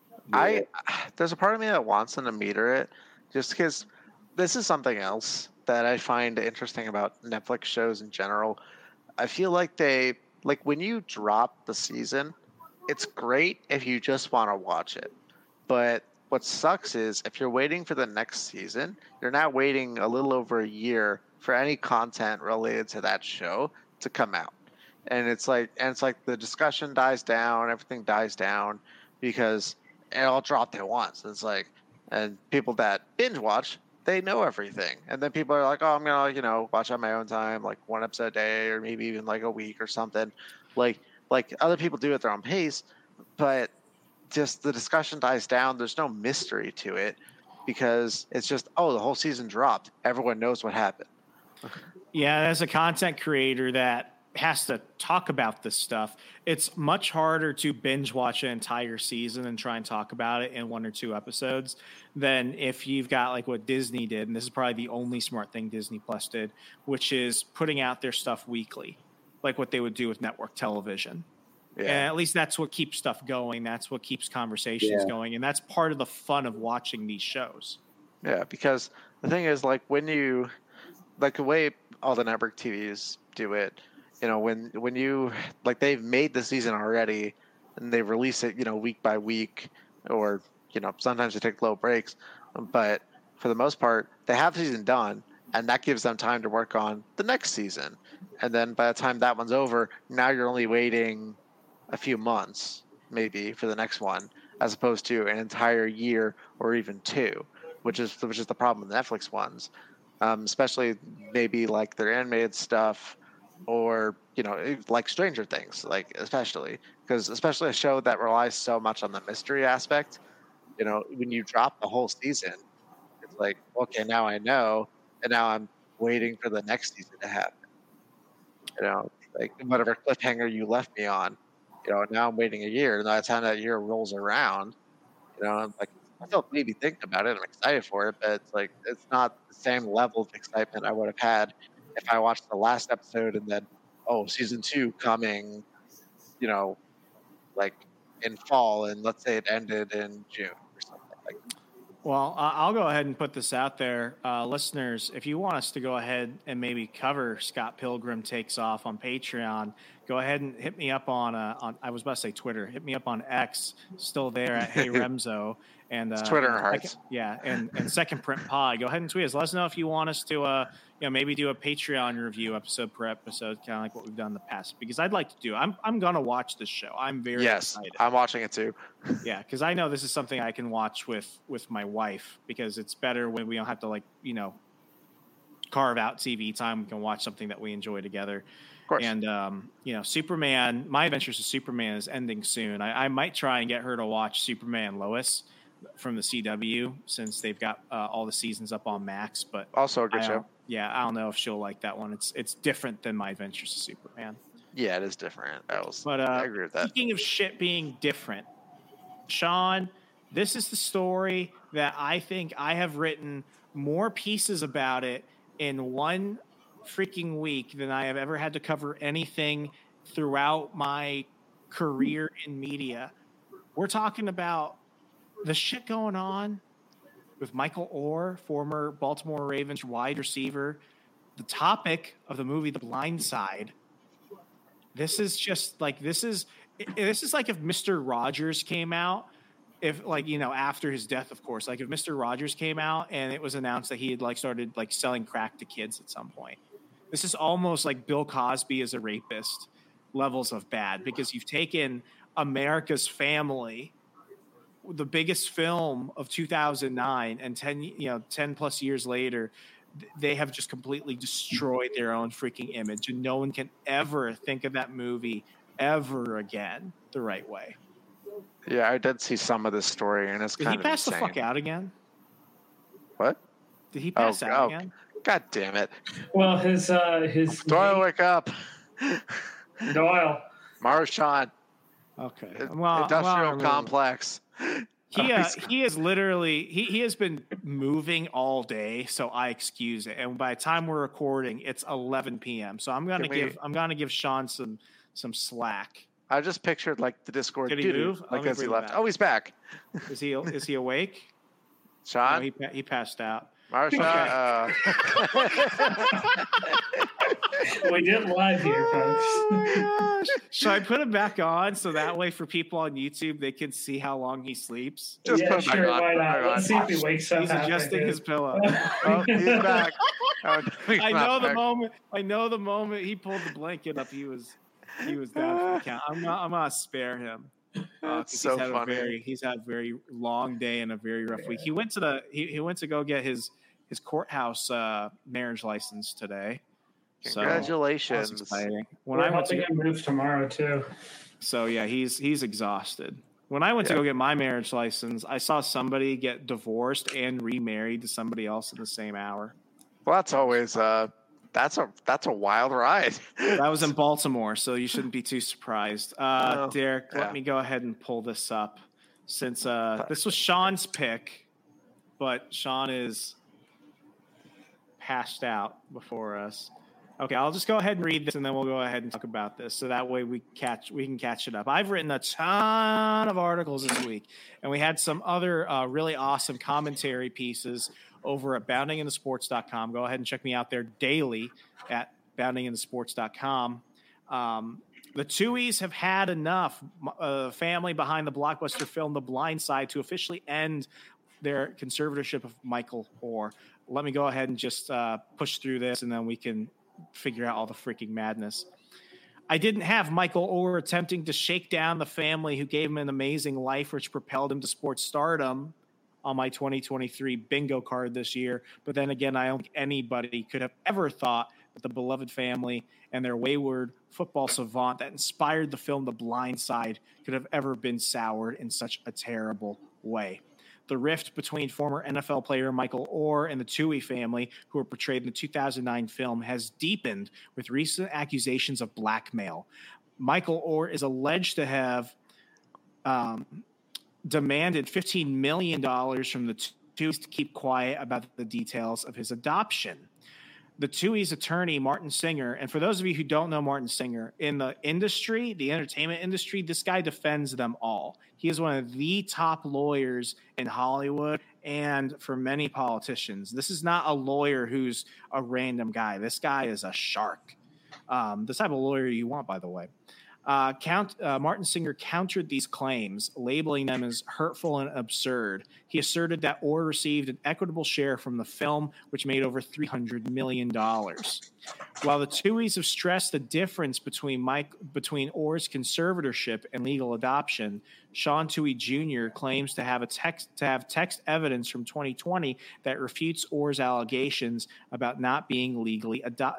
There's a part of me that wants them to meter it, just because this is something else that I find interesting about Netflix shows in general. I feel like when you drop the season, it's great if you just want to watch it. But what sucks is if you're waiting for the next season, you're now waiting a little over a year for any content related to that show to come out. And it's like the discussion dies down, everything dies down because it all dropped at once. It's like, And people that binge watch, they know everything. And then people are like, oh, I'm going to, watch on my own time, like one episode a day or maybe even like a week or something. Like other people do at their own pace, but just the discussion dies down. There's no mystery to it because it's just, oh, the whole season dropped. Everyone knows what happened. Yeah, as a content creator that has to talk about this stuff, it's much harder to binge watch an entire season and try and talk about it in 1 or 2 episodes than if you've got like what Disney did. And this is probably the only smart thing Disney Plus did, which is putting out their stuff weekly, like what they would do with network television. Yeah. And at least that's what keeps stuff going. That's what keeps conversations going. And that's part of the fun of watching these shows. Yeah, because the thing is, like, when you, like the way all the network TVs do it, when you, like, they've made the season already and they release it, week by week, or, sometimes they take low breaks. But for the most part, they have the season done, and that gives them time to work on the next season. And then by the time that one's over, now you're only waiting a few months, maybe, for the next one, as opposed to an entire year or even 2, which is the problem with Netflix ones, especially maybe like their animated stuff, or like Stranger Things, like especially a show that relies so much on the mystery aspect. When you drop the whole season, it's like, okay, now I know, and now I'm waiting for the next season to happen. Like whatever cliffhanger you left me on. Now I'm waiting a year, and by the time that year rolls around, I'm like, I still maybe think about it. I'm excited for it, but it's like it's not the same level of excitement I would have had if I watched the last episode and then, season 2 coming, like in fall, and let's say it ended in June or something like that. Well, I'll go ahead and put this out there. Listeners, if you want us to go ahead and maybe cover Scott Pilgrim Takes Off on Patreon, go ahead and hit me up on I was about to say Twitter. Hit me up on X, still there at Hey Remzo. And it's Twitter and Hearts. And Second Print Pod. Go ahead and tweet us. Let us know if you want us to maybe do a Patreon review episode per episode, kind of like what we've done in the past. Because I'd like to do. I'm gonna watch this show. I'm very excited. I'm watching it too. Yeah, because I know this is something I can watch with my wife, because it's better when we don't have to carve out TV time. We can watch something that we enjoy together. Of course. And Superman, My Adventures with Superman is ending soon. I might try and get her to watch Superman Lois from the CW, since they've got all the seasons up on Max. But also a good show. Yeah, I don't know if she'll like that one. It's different than My Adventures with Superman. Yeah, it is different. I agree with that. Speaking of shit being different, Sean, this is the story that I think I have written more pieces about it in one freaking week than I have ever had to cover anything throughout my career in media. We're talking about the shit going on with Michael Orr, former Baltimore Ravens wide receiver, the topic of the movie The Blind Side. This is like if Mr. Rogers came out, after his death, of course, like if Mr. Rogers came out and it was announced that he had started selling crack to kids at some point. This is almost like Bill Cosby as a rapist levels of bad, because you've taken America's Family, the biggest film of 2009, and 10 plus years later, they have just completely destroyed their own freaking image, and no one can ever think of that movie ever again the right way. Yeah, I did see some of this story, and it's kind of insane. Did he pass the fuck out again? What? Did he pass out again? God damn it. Well, his Doyle, wake up. Doyle. Marshawn. Okay. Industrial complex. He is literally he has been moving all day, so I excuse it. And by the time we're recording, it's 11 p.m. So I'm gonna give Sean some slack. I just pictured the Discord. Did he move? As he left. Oh, he's back. Is he awake? Sean? No, he passed out. Marsha. We did live here, folks. Oh my gosh. Should I put him back on so that way for people on YouTube they can see how long he sleeps? Just put him sure, back on. Why not? Let's see if he wakes up. He's adjusting his pillow. Oh, he's back. I know the moment he pulled the blanket up, he was down for the count. I'm gonna spare him. That's so funny. funny. He's had a very long day and a very rough week. He went to he went to go get his courthouse marriage license today. Congratulations! So, that's exciting. We're helping him move tomorrow too. So yeah, he's exhausted. When I went to go get my marriage license, I saw somebody get divorced and remarried to somebody else in the same hour. Well, that's always that's a wild ride. That was in Baltimore, so you shouldn't be too surprised. Derek, let me go ahead and pull this up since this was Sean's pick, but Sean is passed out before us. Okay, I'll just go ahead and read this, and then we'll go ahead and talk about this, so that way we can catch it up. I've written a ton of articles this week, and we had some other really awesome commentary pieces over at boundinginthesports.com. Go ahead and check me out there daily at boundinginthesports.com. The Tuohys have had enough. Family behind the blockbuster film The Blind Side to officially end their conservatorship of Michael Oher. Let me go ahead and just push through this, and then we can figure out all the freaking madness. I didn't have Michael Oher attempting to shake down the family who gave him an amazing life, which propelled him to sports stardom on my 2023 bingo card this year. But then again, I don't think anybody could have ever thought that the beloved family and their wayward football savant that inspired the film The Blind Side could have ever been soured in such a terrible way. The rift between former NFL player Michael Oher and the Tuohy family, who were portrayed in the 2009 film, has deepened with recent accusations of blackmail. Michael Oher is alleged to have demanded $15 million from the Tuohys to keep quiet about the details of his adoption. The Tuohy's attorney, Martin Singer, and for those of you who don't know Martin Singer, in the industry, the entertainment industry, this guy defends them all. He is one of the top lawyers in Hollywood and for many politicians. This is not a lawyer who's a random guy. This guy is a shark. The type of lawyer you want, by the way. Martin Singer countered these claims, labeling them as hurtful and absurd. He asserted that Oher received an equitable share from the film, which made over $300 million. While the Tuohys have stressed the difference between Oher's conservatorship and legal adoption, Sean Tuohy Jr. claims to have text evidence from 2020 that refutes Oher's allegations about not being a legally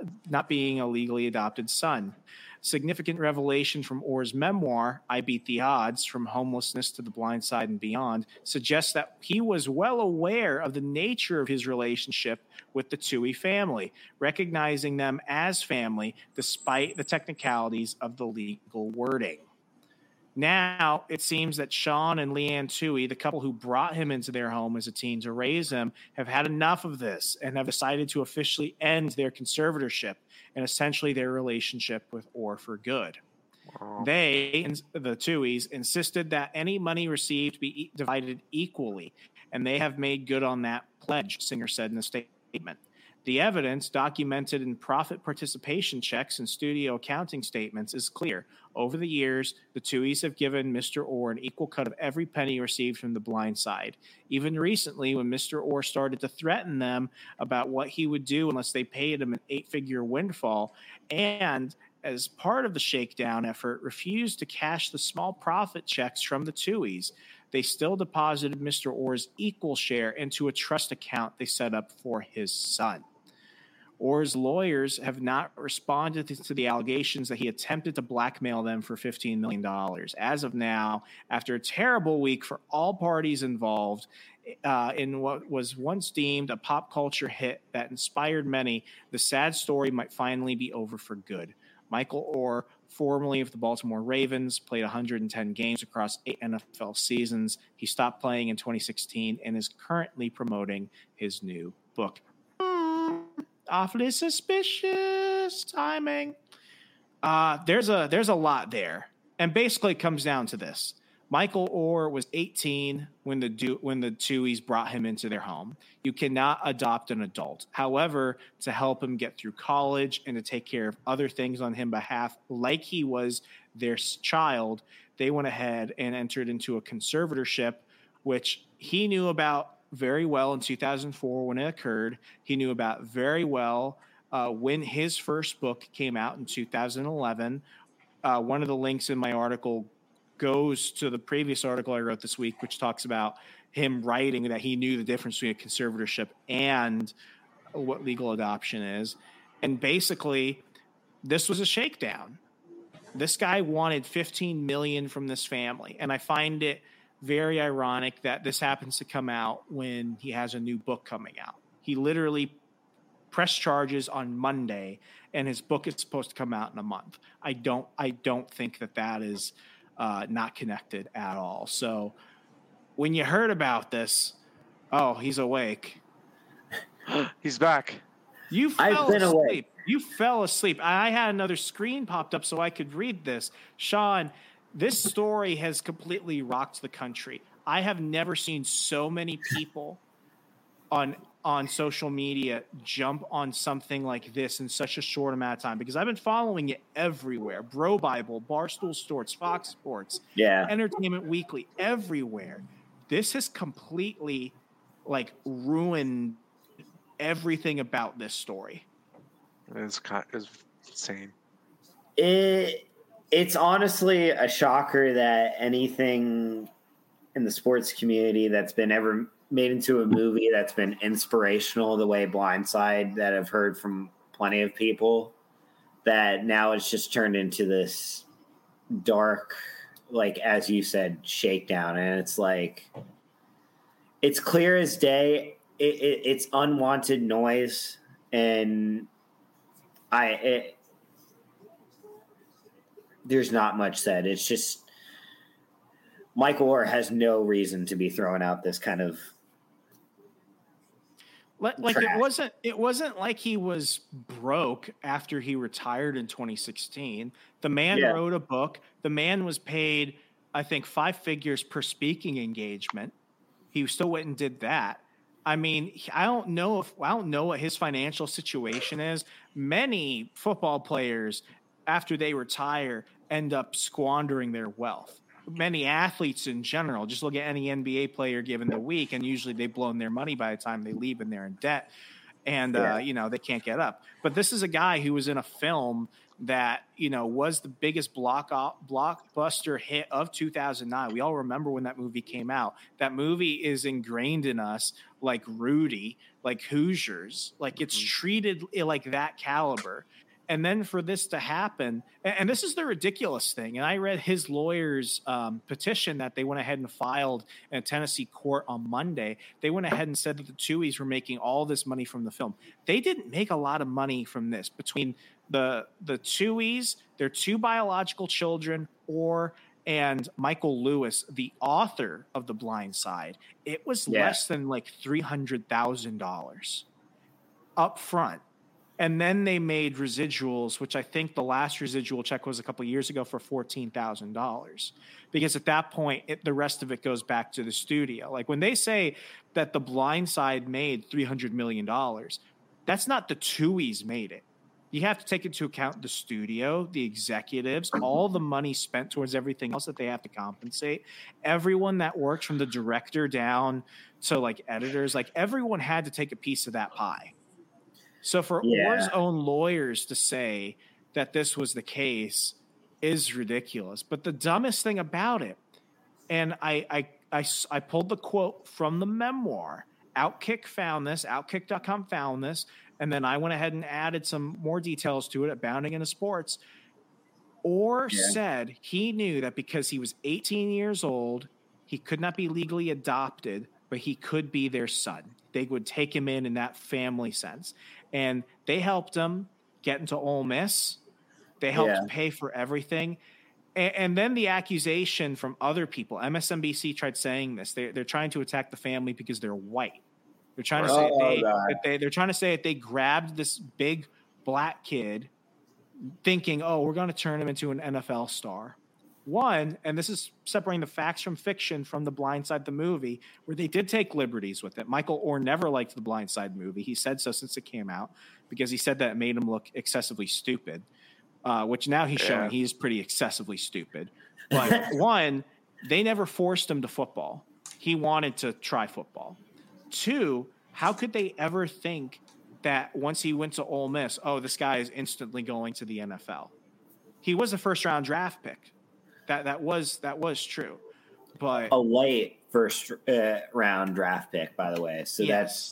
adopted son. Significant revelation from Oher's memoir, I Beat the Odds, From Homelessness to the Blind Side and Beyond, suggests that he was well aware of the nature of his relationship with the Tuohy family, recognizing them as family despite the technicalities of the legal wording. Now, it seems that Sean and Leanne Tuohy, the couple who brought him into their home as a teen to raise him, have had enough of this and have decided to officially end their conservatorship and essentially their relationship with Oher for good. Wow. They, the Tuohys, insisted that any money received be divided equally, and they have made good on that pledge, Singer said in a statement. The evidence, documented in profit participation checks and studio accounting statements, is clear. Over the years, the Tuohys have given Mr. Oher an equal cut of every penny received from The Blind Side. Even recently, when Mr. Oher started to threaten them about what he would do unless they paid him an 8-figure windfall, and as part of the shakedown effort, refused to cash the small profit checks from the Tuohys, they still deposited Mr. Oher's equal share into a trust account they set up for his son. Oher's lawyers have not responded to the allegations that he attempted to blackmail them for $15 million. As of now, after a terrible week for all parties involved in what was once deemed a pop culture hit that inspired many, the sad story might finally be over for good. Michael Oher, formerly of the Baltimore Ravens, played 110 games across 8 NFL seasons. He stopped playing in 2016 and is currently promoting his new book. Awfully suspicious timing. There's a lot there, and basically it comes down to this: Michael Oher was 18 when the Tuohys brought him into their home. You cannot adopt an adult. However, to help him get through college and to take care of other things on his behalf, like he was their child, they went ahead and entered into a conservatorship, which he knew about very well in 2004 when it occurred. He knew about very well when his first book came out in 2011. One of the links in my article goes to the previous article I wrote this week, which talks about him writing that he knew the difference between a conservatorship and what legal adoption is. And basically, this was a shakedown. This guy wanted $15 million from this family. And I find it very ironic that this happens to come out when he has a new book coming out. He literally pressed charges on Monday, and his book is supposed to come out in a month. I don't think that is not connected at all. So when you heard about this, oh, he's awake. He's back. You fell I've been asleep. awake. You fell asleep. I had another screen popped up so I could read this. Sean, this story has completely rocked the country. I have never seen so many people on social media jump on something like this in such a short amount of time, because I've been following it everywhere. Bro Bible, Barstool Sports, Fox Sports, Entertainment Weekly, everywhere. This has completely ruined everything about this story. It's insane. It's honestly a shocker that anything in the sports community that's been ever made into a movie that's been inspirational the way Blindside, that I've heard from plenty of people, that now it's just turned into this dark, as you said, shakedown. And it's it's clear as day. It's unwanted noise. And there's not much said. It's just Michael Oher has no reason to be throwing out this kind of trash. It wasn't like he was broke after he retired in 2016. The man wrote a book. The man was paid, I think, 5 figures per speaking engagement. He still went and did that. I mean, I don't know what his financial situation is. Many football players, after they retire, end up squandering their wealth. Many athletes in general, just look at any NBA player given the week, and usually they've blown their money by the time they leave and they're in debt, and they can't get up. But this is a guy who was in a film that was the biggest blockbuster hit of 2009. We all remember when that movie came out. That movie is ingrained in us like Rudy, like Hoosiers, like it's treated like that caliber. And then for this to happen, and this is the ridiculous thing, and I read his lawyer's petition that they went ahead and filed in a Tennessee court on Monday. They went ahead and said that the Tuohys were making all this money from the film. They didn't make a lot of money from this. Between the Tuohys, their 2 biological children, and Michael Lewis, the author of The Blind Side, it was less than $300,000 up front. And then they made residuals, which I think the last residual check was a couple of years ago for $14,000. Because at that point, the rest of it goes back to the studio. Like when they say that The Blind Side made $300 million, that's not the Tuohys made it. You have to take into account the studio, the executives, all the money spent towards everything else that they have to compensate. Everyone that works from the director down to editors, everyone had to take a piece of that pie. So for Oher's own lawyers to say that this was the case is ridiculous. But the dumbest thing about it, and I pulled the quote from the memoir. Outkick.com found this, and then I went ahead and added some more details to it at Bounding Into Sports. Oher said he knew that because he was 18 years old, he could not be legally adopted, but he could be their son. They would take him in that family sense. And they helped him get into Ole Miss. They helped pay for everything. And then the accusation from other people, MSNBC tried saying this. They're trying to attack the family because they're white. They're trying to say they're trying to say that they grabbed this big black kid thinking, oh, we're going to turn him into an NFL star. One, and this is separating the facts from fiction from The Blind Side, the movie, where they did take liberties with it. Michael Oher never liked The Blind Side movie. He said so since it came out because he said that it made him look excessively stupid, which now he's showing he's pretty excessively stupid. But one, they never forced him to football. He wanted to try football. Two, how could they ever think that once he went to Ole Miss, oh, this guy is instantly going to the NFL? He was a first-round draft pick. That was true. But a late first round draft pick, by the way. So yes.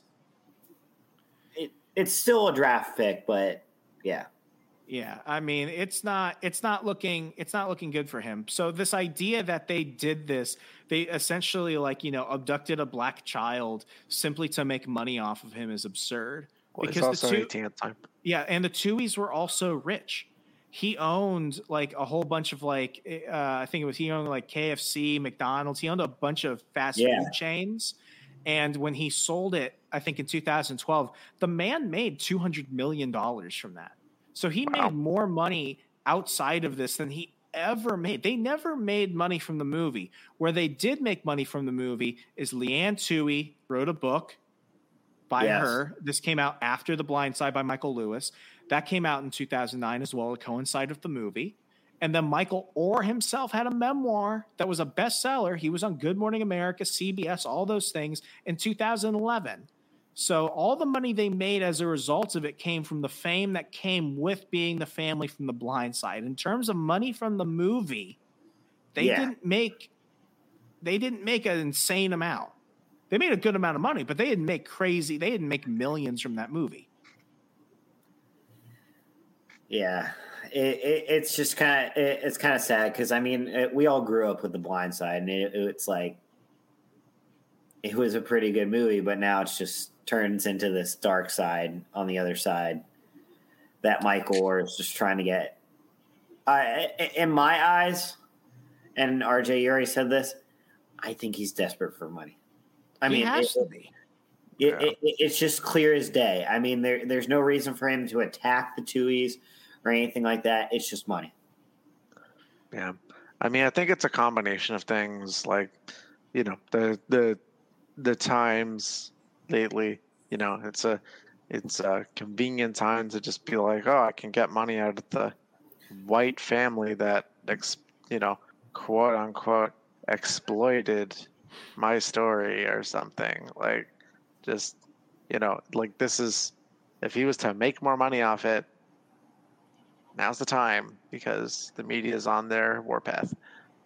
it's still a draft pick, but yeah. Yeah, I mean, it's not looking good for him. So this idea that they did this, they essentially abducted a black child simply to make money off of him is absurd. Well, because he's also 18 at the time. Yeah, and the Tuohys were also rich. He owned a whole bunch of I think he owned KFC, McDonald's. He owned a bunch of fast food chains. And when he sold it, I think in 2012, the man made $200 million from that. So he made more money outside of this than he ever made. They never made money from the movie. Where they did make money from the movie is Leanne Tuohy wrote a book by her. This came out after The Blind Side by Michael Lewis. That came out in 2009 as well. It coincided with the movie. And then Michael Orr himself had a memoir that was a bestseller. He was on Good Morning America, CBS, all those things in 2011. So all the money they made as a result of it came from the fame that came with being the family from The Blind Side. In terms of money from the movie, they didn't make an insane amount. They made a good amount of money, but they didn't make millions from that movie. Yeah. It's just kind of sad because I mean we all grew up with The Blind Side, and it's like it was a pretty good movie, but now it's just turns into this dark side on the other side that Michael Orr is just trying to get. In my eyes, and RJ, you already said this, I think he's desperate for money. He has to be. It's just clear as day. I mean, there's no reason for him to attack the Tuohys or anything like that. It's just money. Yeah. I mean, I think it's a combination of things the times lately, it's a convenient time to just be like, oh, I can get money out of the white family that, quote unquote, exploited my story or something. This is, if he was to make more money off it, now's the time because the media is on their warpath.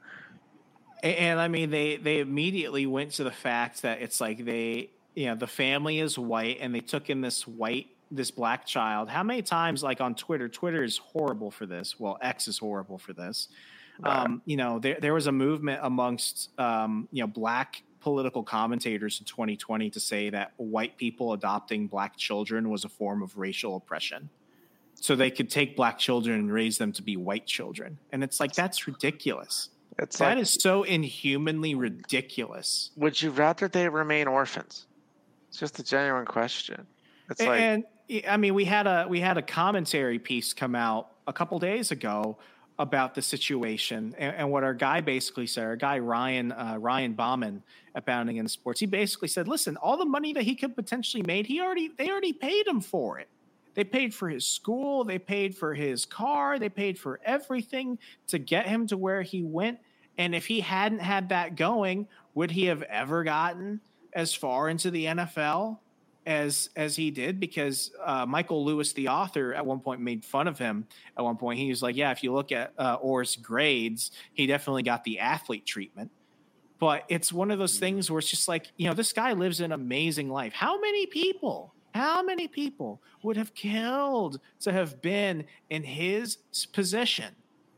And I mean, they immediately went to the fact that it's the family is white and they took in this black child. How many times, on Twitter is horrible for this. Well, X is horrible for this. There was a movement amongst, black political commentators in 2020 to say that white people adopting black children was a form of racial oppression. So they could take black children and raise them to be white children. And it's that's ridiculous. That is so inhumanly ridiculous. Would you rather they remain orphans? It's just a genuine question. And I mean, we had a commentary piece come out a couple days ago about the situation and what our guy basically said. Our guy Ryan Bauman at Bounding in Sports, he basically said, "Listen, all the money that he could potentially made, they already paid him for it. They paid for his school, they paid for his car, they paid for everything to get him to where he went. And if he hadn't had that going, would he have ever gotten as far into the NFL as he did?" Because Michael Lewis, the author, at one point made fun of him. At one point, he was like, "Yeah, if you look at Orr's grades, he definitely got the athlete treatment." But it's one of those things where it's just this guy lives an amazing life. How many people would have killed to have been in his position?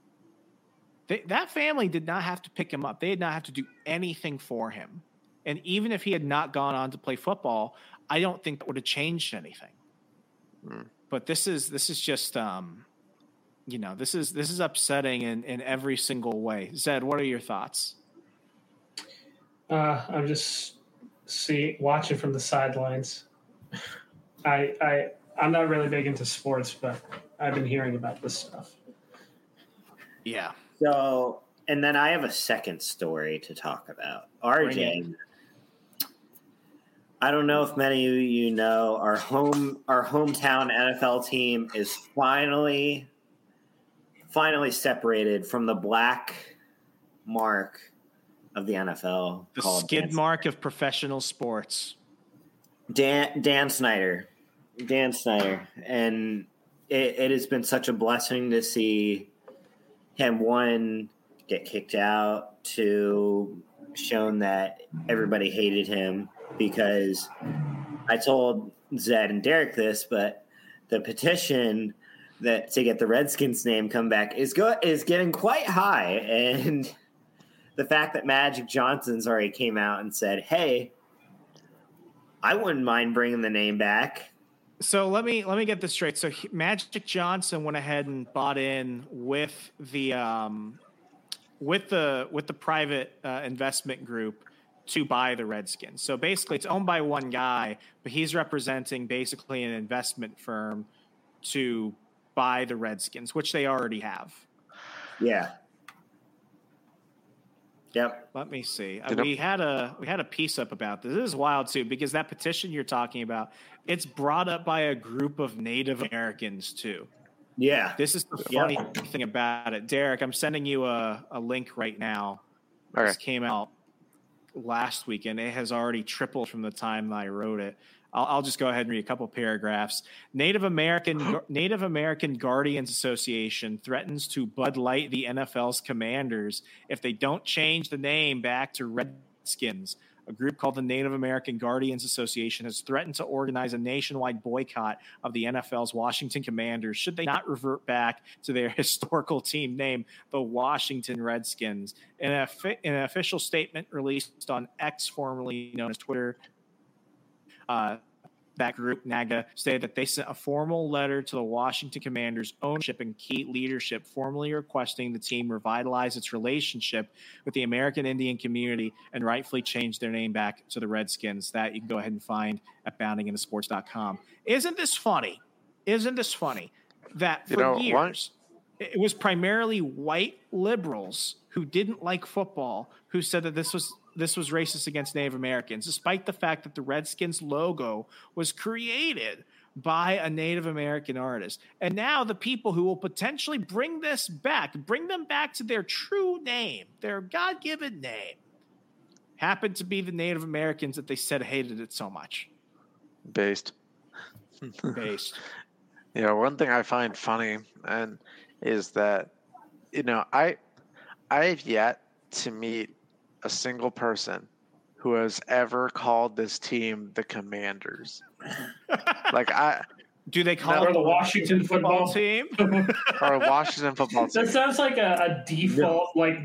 That family did not have to pick him up. They did not have to do anything for him. And even if he had not gone on to play football, I don't think that would have changed anything. But this is just this is upsetting in every single way. Zed, what are your thoughts? I'm just watching from the sidelines. I'm not really big into sports, but I've been hearing about this stuff. Yeah. So, and then I have a second story to talk about. RJ, I don't know if many of you know, our hometown NFL team is finally separated from the black mark of the NFL. The skid mark of professional sports. Dan Snyder. And it has been such a blessing to see him, one, get kicked out to shown that everybody hated him, because I told Zed and Derek this, but the petition that to get the Redskins name come back is getting quite high, and the fact that Magic Johnson's already came out and said, "Hey, I wouldn't mind bringing the name back." So let me get this straight. So Magic Johnson went ahead and bought in with the private investment group to buy the Redskins. So basically, it's owned by one guy, but he's representing basically an investment firm to buy the Redskins, which they already have. Yeah. Yep. Let me see. We had a piece up about this. This is wild too, because that petition you're talking about, it's brought up by a group of Native Americans too. Yeah. This is the funny thing about it. Derek, I'm sending you a link right now. Okay. This came out last weekend. It has already tripled from the time I wrote it. I'll just go ahead and read a couple paragraphs. Native American Guardians Association threatens to Bud Light the NFL's Commanders if they don't change the name back to Redskins. A group called the Native American Guardians Association has threatened to organize a nationwide boycott of the NFL's Washington Commanders should they not revert back to their historical team name, the Washington Redskins. In an official statement released on X, formerly known as Twitter, that group, NAGA, stated that they sent a formal letter to the Washington Commanders ownership and key leadership, formally requesting the team revitalize its relationship with the American Indian community and rightfully change their name back to the Redskins. That you can go ahead and find at boundinginthesports.com. Isn't this funny? That for years, it was primarily white liberals who didn't like football who said that this was racist against Native Americans, despite the fact that the Redskins logo was created by a Native American artist. And now the people who will potentially bring them back to their true name, their God-given name, happen to be the Native Americans that they said hated it so much. Based. One thing I find funny is that, I've yet to meet a single person who has ever called this team the Commanders. Do they call it the Washington football team? Or a Washington football team? That sounds like a default name.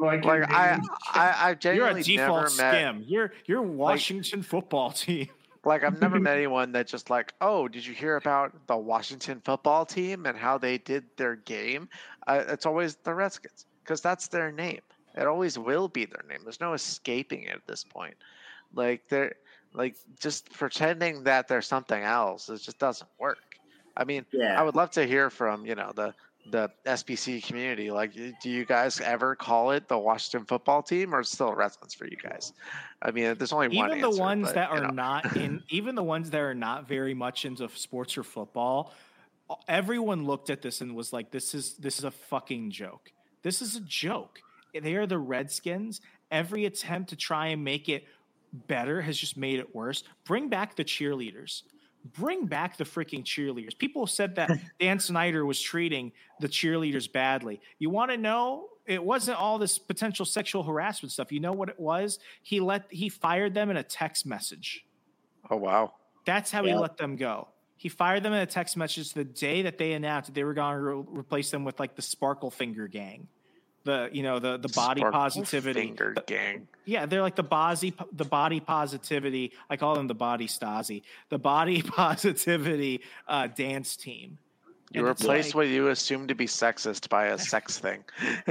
I genuinely you're a default never met. You're Washington football team. I've never met anyone that just oh, did you hear about the Washington football team and how they did their game? It's always the Redskins because that's their name. It always will be their name. There's no escaping it at this point. They're just pretending that they're something else. It just doesn't work. I mean, I would love to hear from the SPC community. Do you guys ever call it the Washington football team, or it's still Redskins for you guys? I mean, there's only one answer. Even the ones that are not very much into sports or football, everyone looked at this and was like, "This is a fucking joke. This is a joke." They are the Redskins. Every attempt to try and make it better has just made it worse. Bring back the cheerleaders. Bring back the freaking cheerleaders. People said that Dan Snyder was treating the cheerleaders badly. You want to know? It wasn't all this potential sexual harassment stuff. You know what it was? He fired them in a text message. Oh, wow. That's how he let them go. He fired them in a text message the day that they announced that they were going to replace them with the Sparkle Finger Gang. The body positivity finger gang. Yeah, they're like the body positivity. I call them the body Stasi. The body positivity dance team. You replaced what you assumed to be sexist by a sex thing.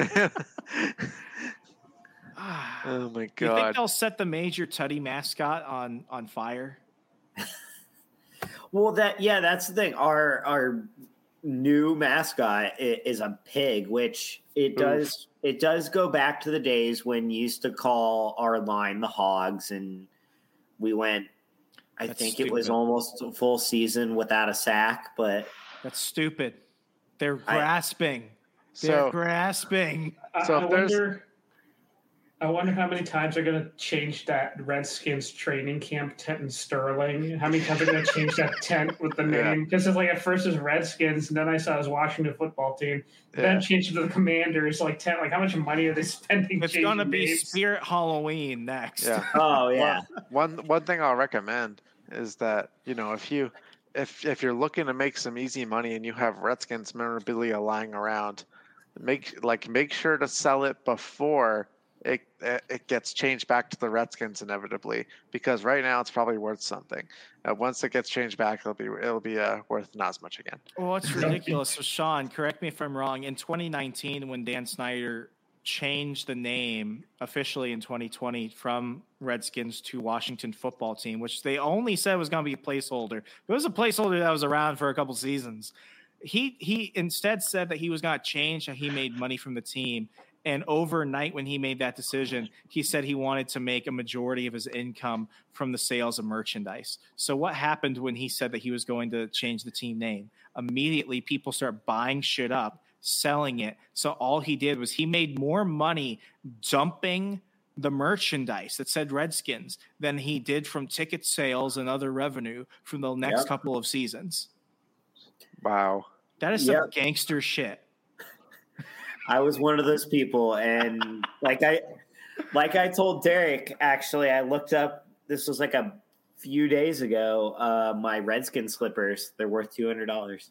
Oh my god! You think they'll set the Major Tutty mascot on fire? Well, that's the thing. Our new mascot is a pig, which it does go back to the days when you used to call our line the Hogs, and we went it was almost a full season without a sack, but that's stupid. They're grasping. So grasping. So I wonder how many times they're going to change that Redskins training camp tent in Sterling. How many times they're going to change that tent with the name? Because it's like at first it was Redskins, and then I saw it was Washington football team. Then changed it to the Commanders, like tent. Like how much money are they spending? It's going to be Spirit Halloween next. Yeah. Oh yeah. One thing I'll recommend is that if you're looking to make some easy money and you have Redskins memorabilia lying around, make sure to sell it before it gets changed back to the Redskins inevitably, because right now it's probably worth something. Once it gets changed back, it'll be worth not as much again. Well, it's ridiculous. So Sean, correct me if I'm wrong. In 2019, when Dan Snyder changed the name officially in 2020 from Redskins to Washington Football Team, which they only said was going to be a placeholder. It was a placeholder that was around for a couple seasons. He instead said that he was going to change how he made money from the team. And overnight, when he made that decision, he said he wanted to make a majority of his income from the sales of merchandise. So what happened when he said that he was going to change the team name? Immediately, people start buying shit up, selling it. So all he did was he made more money dumping the merchandise that said Redskins than he did from ticket sales and other revenue from the next couple of seasons. Wow. That is some gangster shit. I was one of those people, and like I told Derek, actually, I looked up. This was like a few days ago. My Redskin slippers, they're worth $200.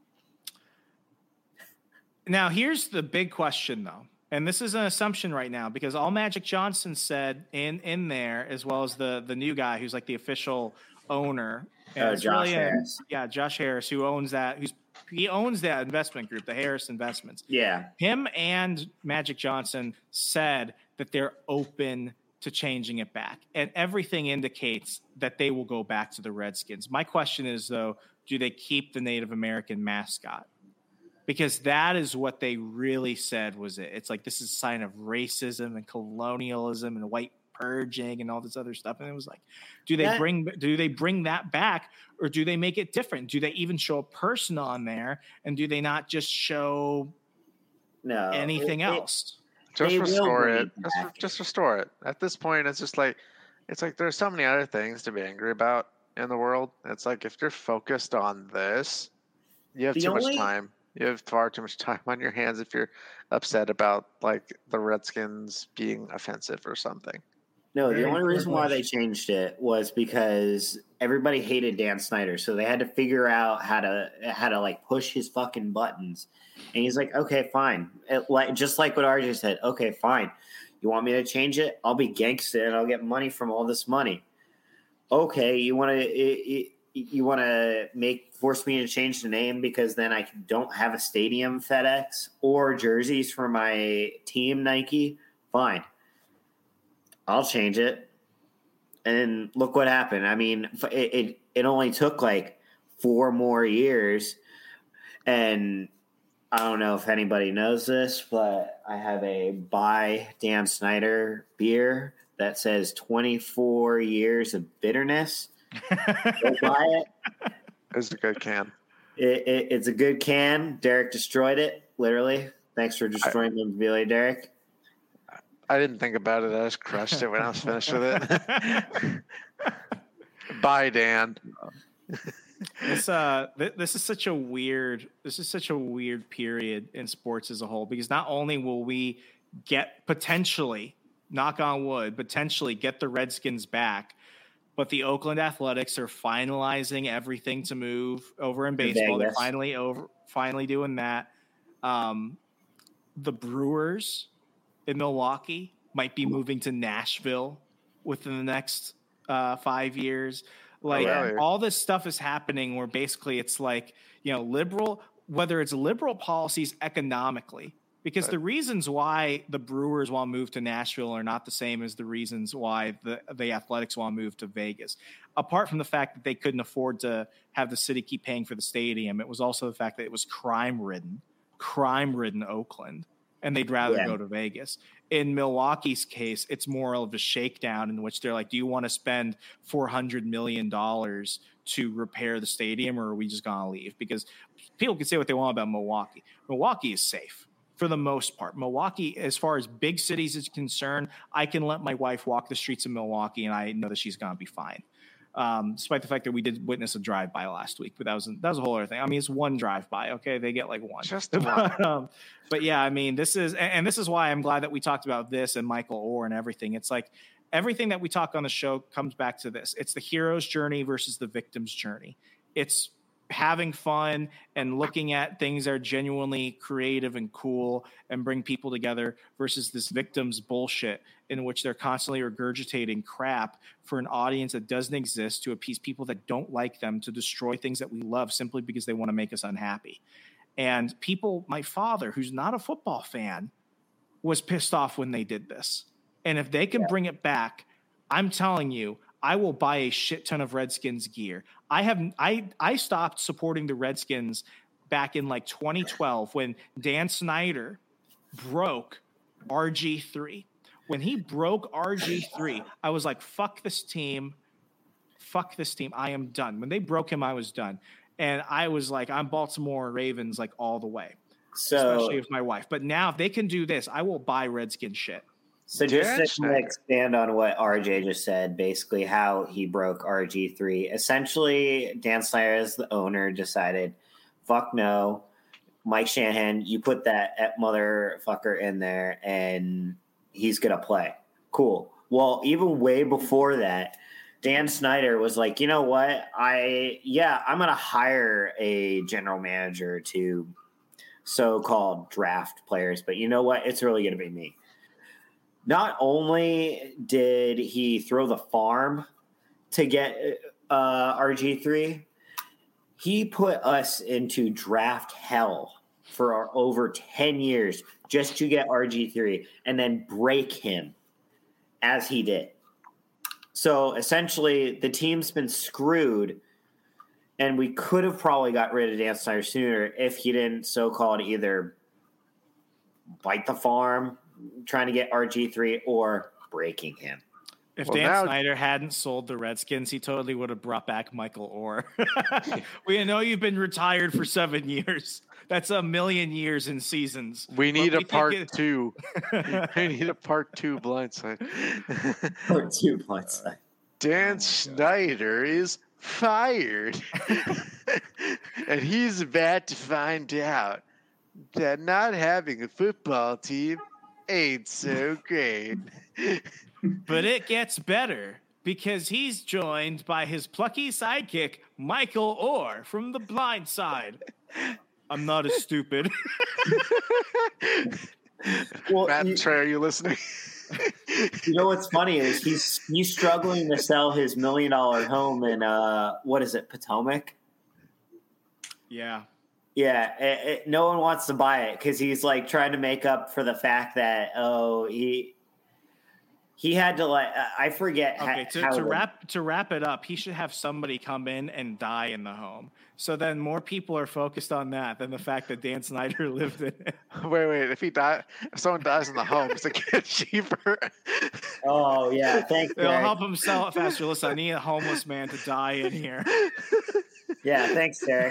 Now, here's the big question, though, and this is an assumption right now because all Magic Johnson said in there, as well as the new guy who's like the official owner. Josh Harris. Josh Harris, who owns that. He owns that investment group, the Harris Investments. Yeah. Him and Magic Johnson said that they're open to changing it back. And everything indicates that they will go back to the Redskins. My question is, though, do they keep the Native American mascot? Because that is what they really said was it. It's like this is a sign of racism and colonialism and white purging and all this other stuff. And it was like, do they bring that back, or do they make it different? Do they even show a person on there, and do they not just show anything else? Just restore it. Just restore it. At this point, it's like there's so many other things to be angry about in the world. It's like if you're focused on this, you have too much time. You have far too much time on your hands if you're upset about like the Redskins being offensive or something. No, the only reason why they changed it was because everybody hated Dan Snyder, so they had to figure out how to like push his fucking buttons. And he's like, okay, fine. Just like what RJ said, okay, fine. You want me to change it? I'll be gangsta and I'll get money from all this money. Okay, you want to force me to change the name because then I don't have a stadium FedEx or jerseys for my team Nike? Fine. I'll change it. And look what happened. I mean, it only took like 4 more years. And I don't know if anybody knows this, but I have a Buy Dan Snyder beer that says 24 years of bitterness. Go buy it. It's a good can. It's a good can. Derek destroyed it, literally. Thanks for destroying the memorabilia, Derek. I didn't think about it. I just crushed it when I was finished with it. Bye, Dan. This is such a weird period in sports as a whole, because not only will we get potentially, knock on wood, potentially get the Redskins back, but the Oakland Athletics are finalizing everything to move over in baseball. They're finally doing that. The Brewers in Milwaukee might be moving to Nashville within the next 5 years. All this stuff is happening where basically it's like, whether it's liberal policies economically, because the reasons why the Brewers want to move to Nashville are not the same as the reasons why the Athletics want to move to Vegas. Apart from the fact that they couldn't afford to have the city keep paying for the stadium, it was also the fact that it was crime-ridden Oakland, and they'd rather go to Vegas. In Milwaukee's case, it's more of a shakedown in which they're like, do you want to spend $400 million to repair the stadium, or are we just going to leave? Because people can say what they want about Milwaukee. Milwaukee is safe. for the most part. Milwaukee, as far as big cities is concerned, I can let my wife walk the streets of Milwaukee and I know that she's going to be fine. Despite the fact that we did witness a drive-by last week, but that was a whole other thing. I mean, it's one drive-by. Okay. They get like one. Just one. But yeah, I mean, this is why I'm glad that we talked about this and Michael Oher and everything. It's like everything that we talk on the show comes back to this. It's the hero's journey versus the victim's journey. It's having fun and looking at things that are genuinely creative and cool and bring people together versus this victim's bullshit in which they're constantly regurgitating crap for an audience that doesn't exist to appease people that don't like them, to destroy things that we love simply because they want to make us unhappy. And people, my father, who's not a football fan, was pissed off when they did this. And if they can bring it back, I'm telling you, I will buy a shit ton of Redskins gear. I stopped supporting the Redskins back in like 2012 when Dan Snyder broke RG3. When he broke RG3, I was like, fuck this team. Fuck this team. I am done. When they broke him, I was done. And I was like, I'm Baltimore Ravens like all the way. So, especially with my wife. But now if they can do this, I will buy Redskin shit. So just to expand on what RJ just said, basically how he broke RG3. Essentially, Dan Snyder, as the owner, decided, fuck no, Mike Shanahan, you put that motherfucker in there and he's going to play. Cool. Well, even way before that, Dan Snyder was like, you know what? I'm going to hire a general manager to so-called draft players, but you know what? It's really going to be me. Not only did he throw the farm to get RG3, he put us into draft hell for over 10 years just to get RG3 and then break him as he did. So essentially, the team's been screwed, and we could have probably got rid of Dan Snyder sooner if he didn't so-called either bite the farm, trying to get RG3, or breaking him. If Dan Snyder hadn't sold the Redskins, he totally would have brought back Michael Oher. We know you've been retired for 7 years. That's 1,000,000 years in seasons. We need a part two. We need a part two Blindside. Part two Blindside. Dan Snyder is fired. And he's about to find out that not having a football team ain't so great. But it gets better because he's joined by his plucky sidekick, Michael Oher from The Blind Side. I'm not as stupid. Well, Matt and Trey, are you listening? You know what's funny is he's struggling to sell his $1 million home in what is it, Potomac? Yeah. Yeah, no one wants to buy it because he's like trying to make up for the fact that he had to I forget. Okay, to wrap it up, he should have somebody come in and die in the home. So then more people are focused on that than the fact that Dan Snyder lived in it. Wait, if someone dies in the home, does it get cheaper? Oh yeah, thanks. It'll help him sell it faster. Listen, I need a homeless man to die in here. Yeah, thanks, Derek.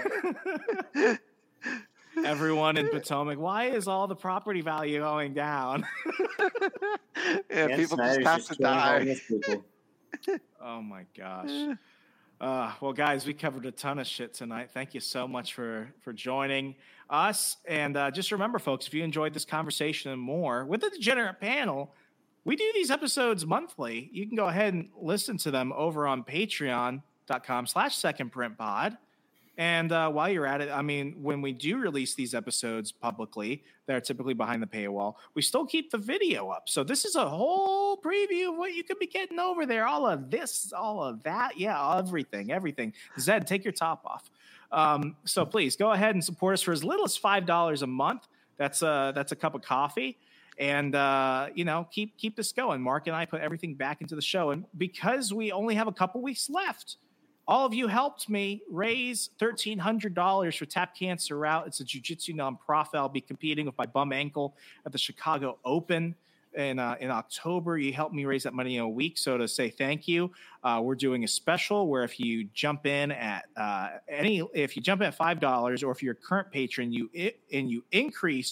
Everyone in Potomac, why is all the property value going down? Yeah, people just have to die. Oh my gosh. Well, guys, we covered a ton of shit tonight. Thank you so much for joining us. And just remember, folks, if you enjoyed this conversation and more with the Degenerate Panel, we do these episodes monthly. You can go ahead and listen to them over on patreon.com/secondprintpod. And while you're at it, I mean, when we do release these episodes publicly, they're typically behind the paywall, we still keep the video up. So this is a whole preview of what you could be getting over there. All of this, all of that. Yeah, everything. Zed, take your top off. So please go ahead and support us for as little as $5 a month. That's a cup of coffee. And, keep this going. Mark and I put everything back into the show. And because we only have a couple weeks left, all of you helped me raise $1,300 for Tap Cancer Out. It's a jiu-jitsu nonprofit. I'll be competing with my bum ankle at the Chicago Open in October. You helped me raise that money in a week. So to say thank you, we're doing a special where if you jump in at $5, or if you're a current patron, you increase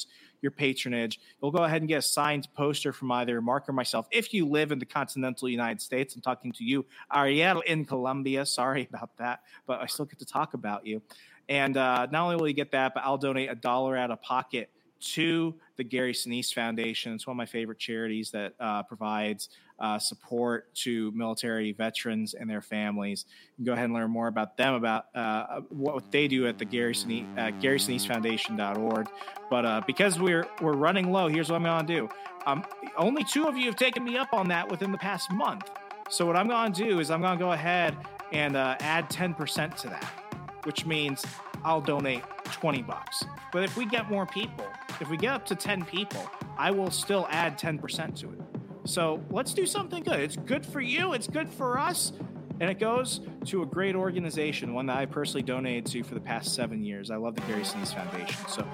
your patronage. You'll go ahead and get a signed poster from either Mark or myself. If you live in the continental United States, I'm talking to you, Ariel in Colombia. Sorry about that, but I still get to talk about you. And not only will you get that, but I'll donate $1 out of pocket to the Gary Sinise Foundation. It's one of my favorite charities that provides support to military veterans and their families. You can go ahead and learn more about them, about what they do at the GarySiniseFoundation.org. But because we're running low, here's what I'm going to do. Only 2 of you have taken me up on that within the past month. So what I'm going to do is I'm going to go ahead and add 10% to that, which means I'll donate $20. But if we get more people, if we get up to 10 people, I will still add 10% to it. So let's do something good. It's good for you. It's good for us. And it goes to a great organization, one that I personally donated to for the past 7 years. I love the Gary Sinise Foundation. So,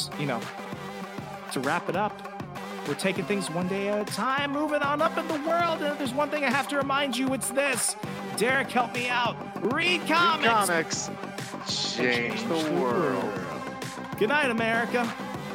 to wrap it up, we're taking things one day at a time, moving on up in the world. And if there's one thing I have to remind you, it's this. Derek, help me out. Read comics. Change the world. Good night, America.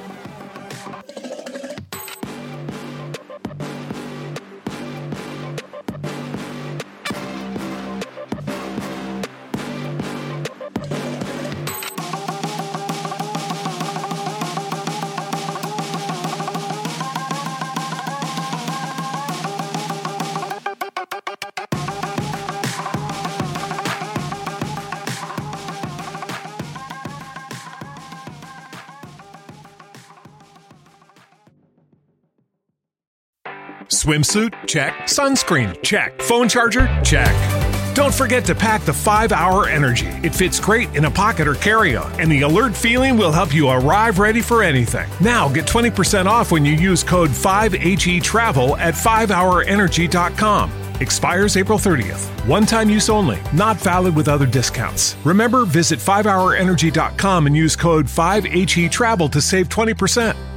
Swimsuit? Check. Sunscreen? Check. Phone charger? Check. Don't forget to pack the 5-Hour Energy. It fits great in a pocket or carry-on, and the alert feeling will help you arrive ready for anything. Now get 20% off when you use code 5HETRAVEL at 5hourenergy.com. Expires April 30th. One-time use only. Not valid with other discounts. Remember, visit 5hourenergy.com and use code 5HETRAVEL to save 20%.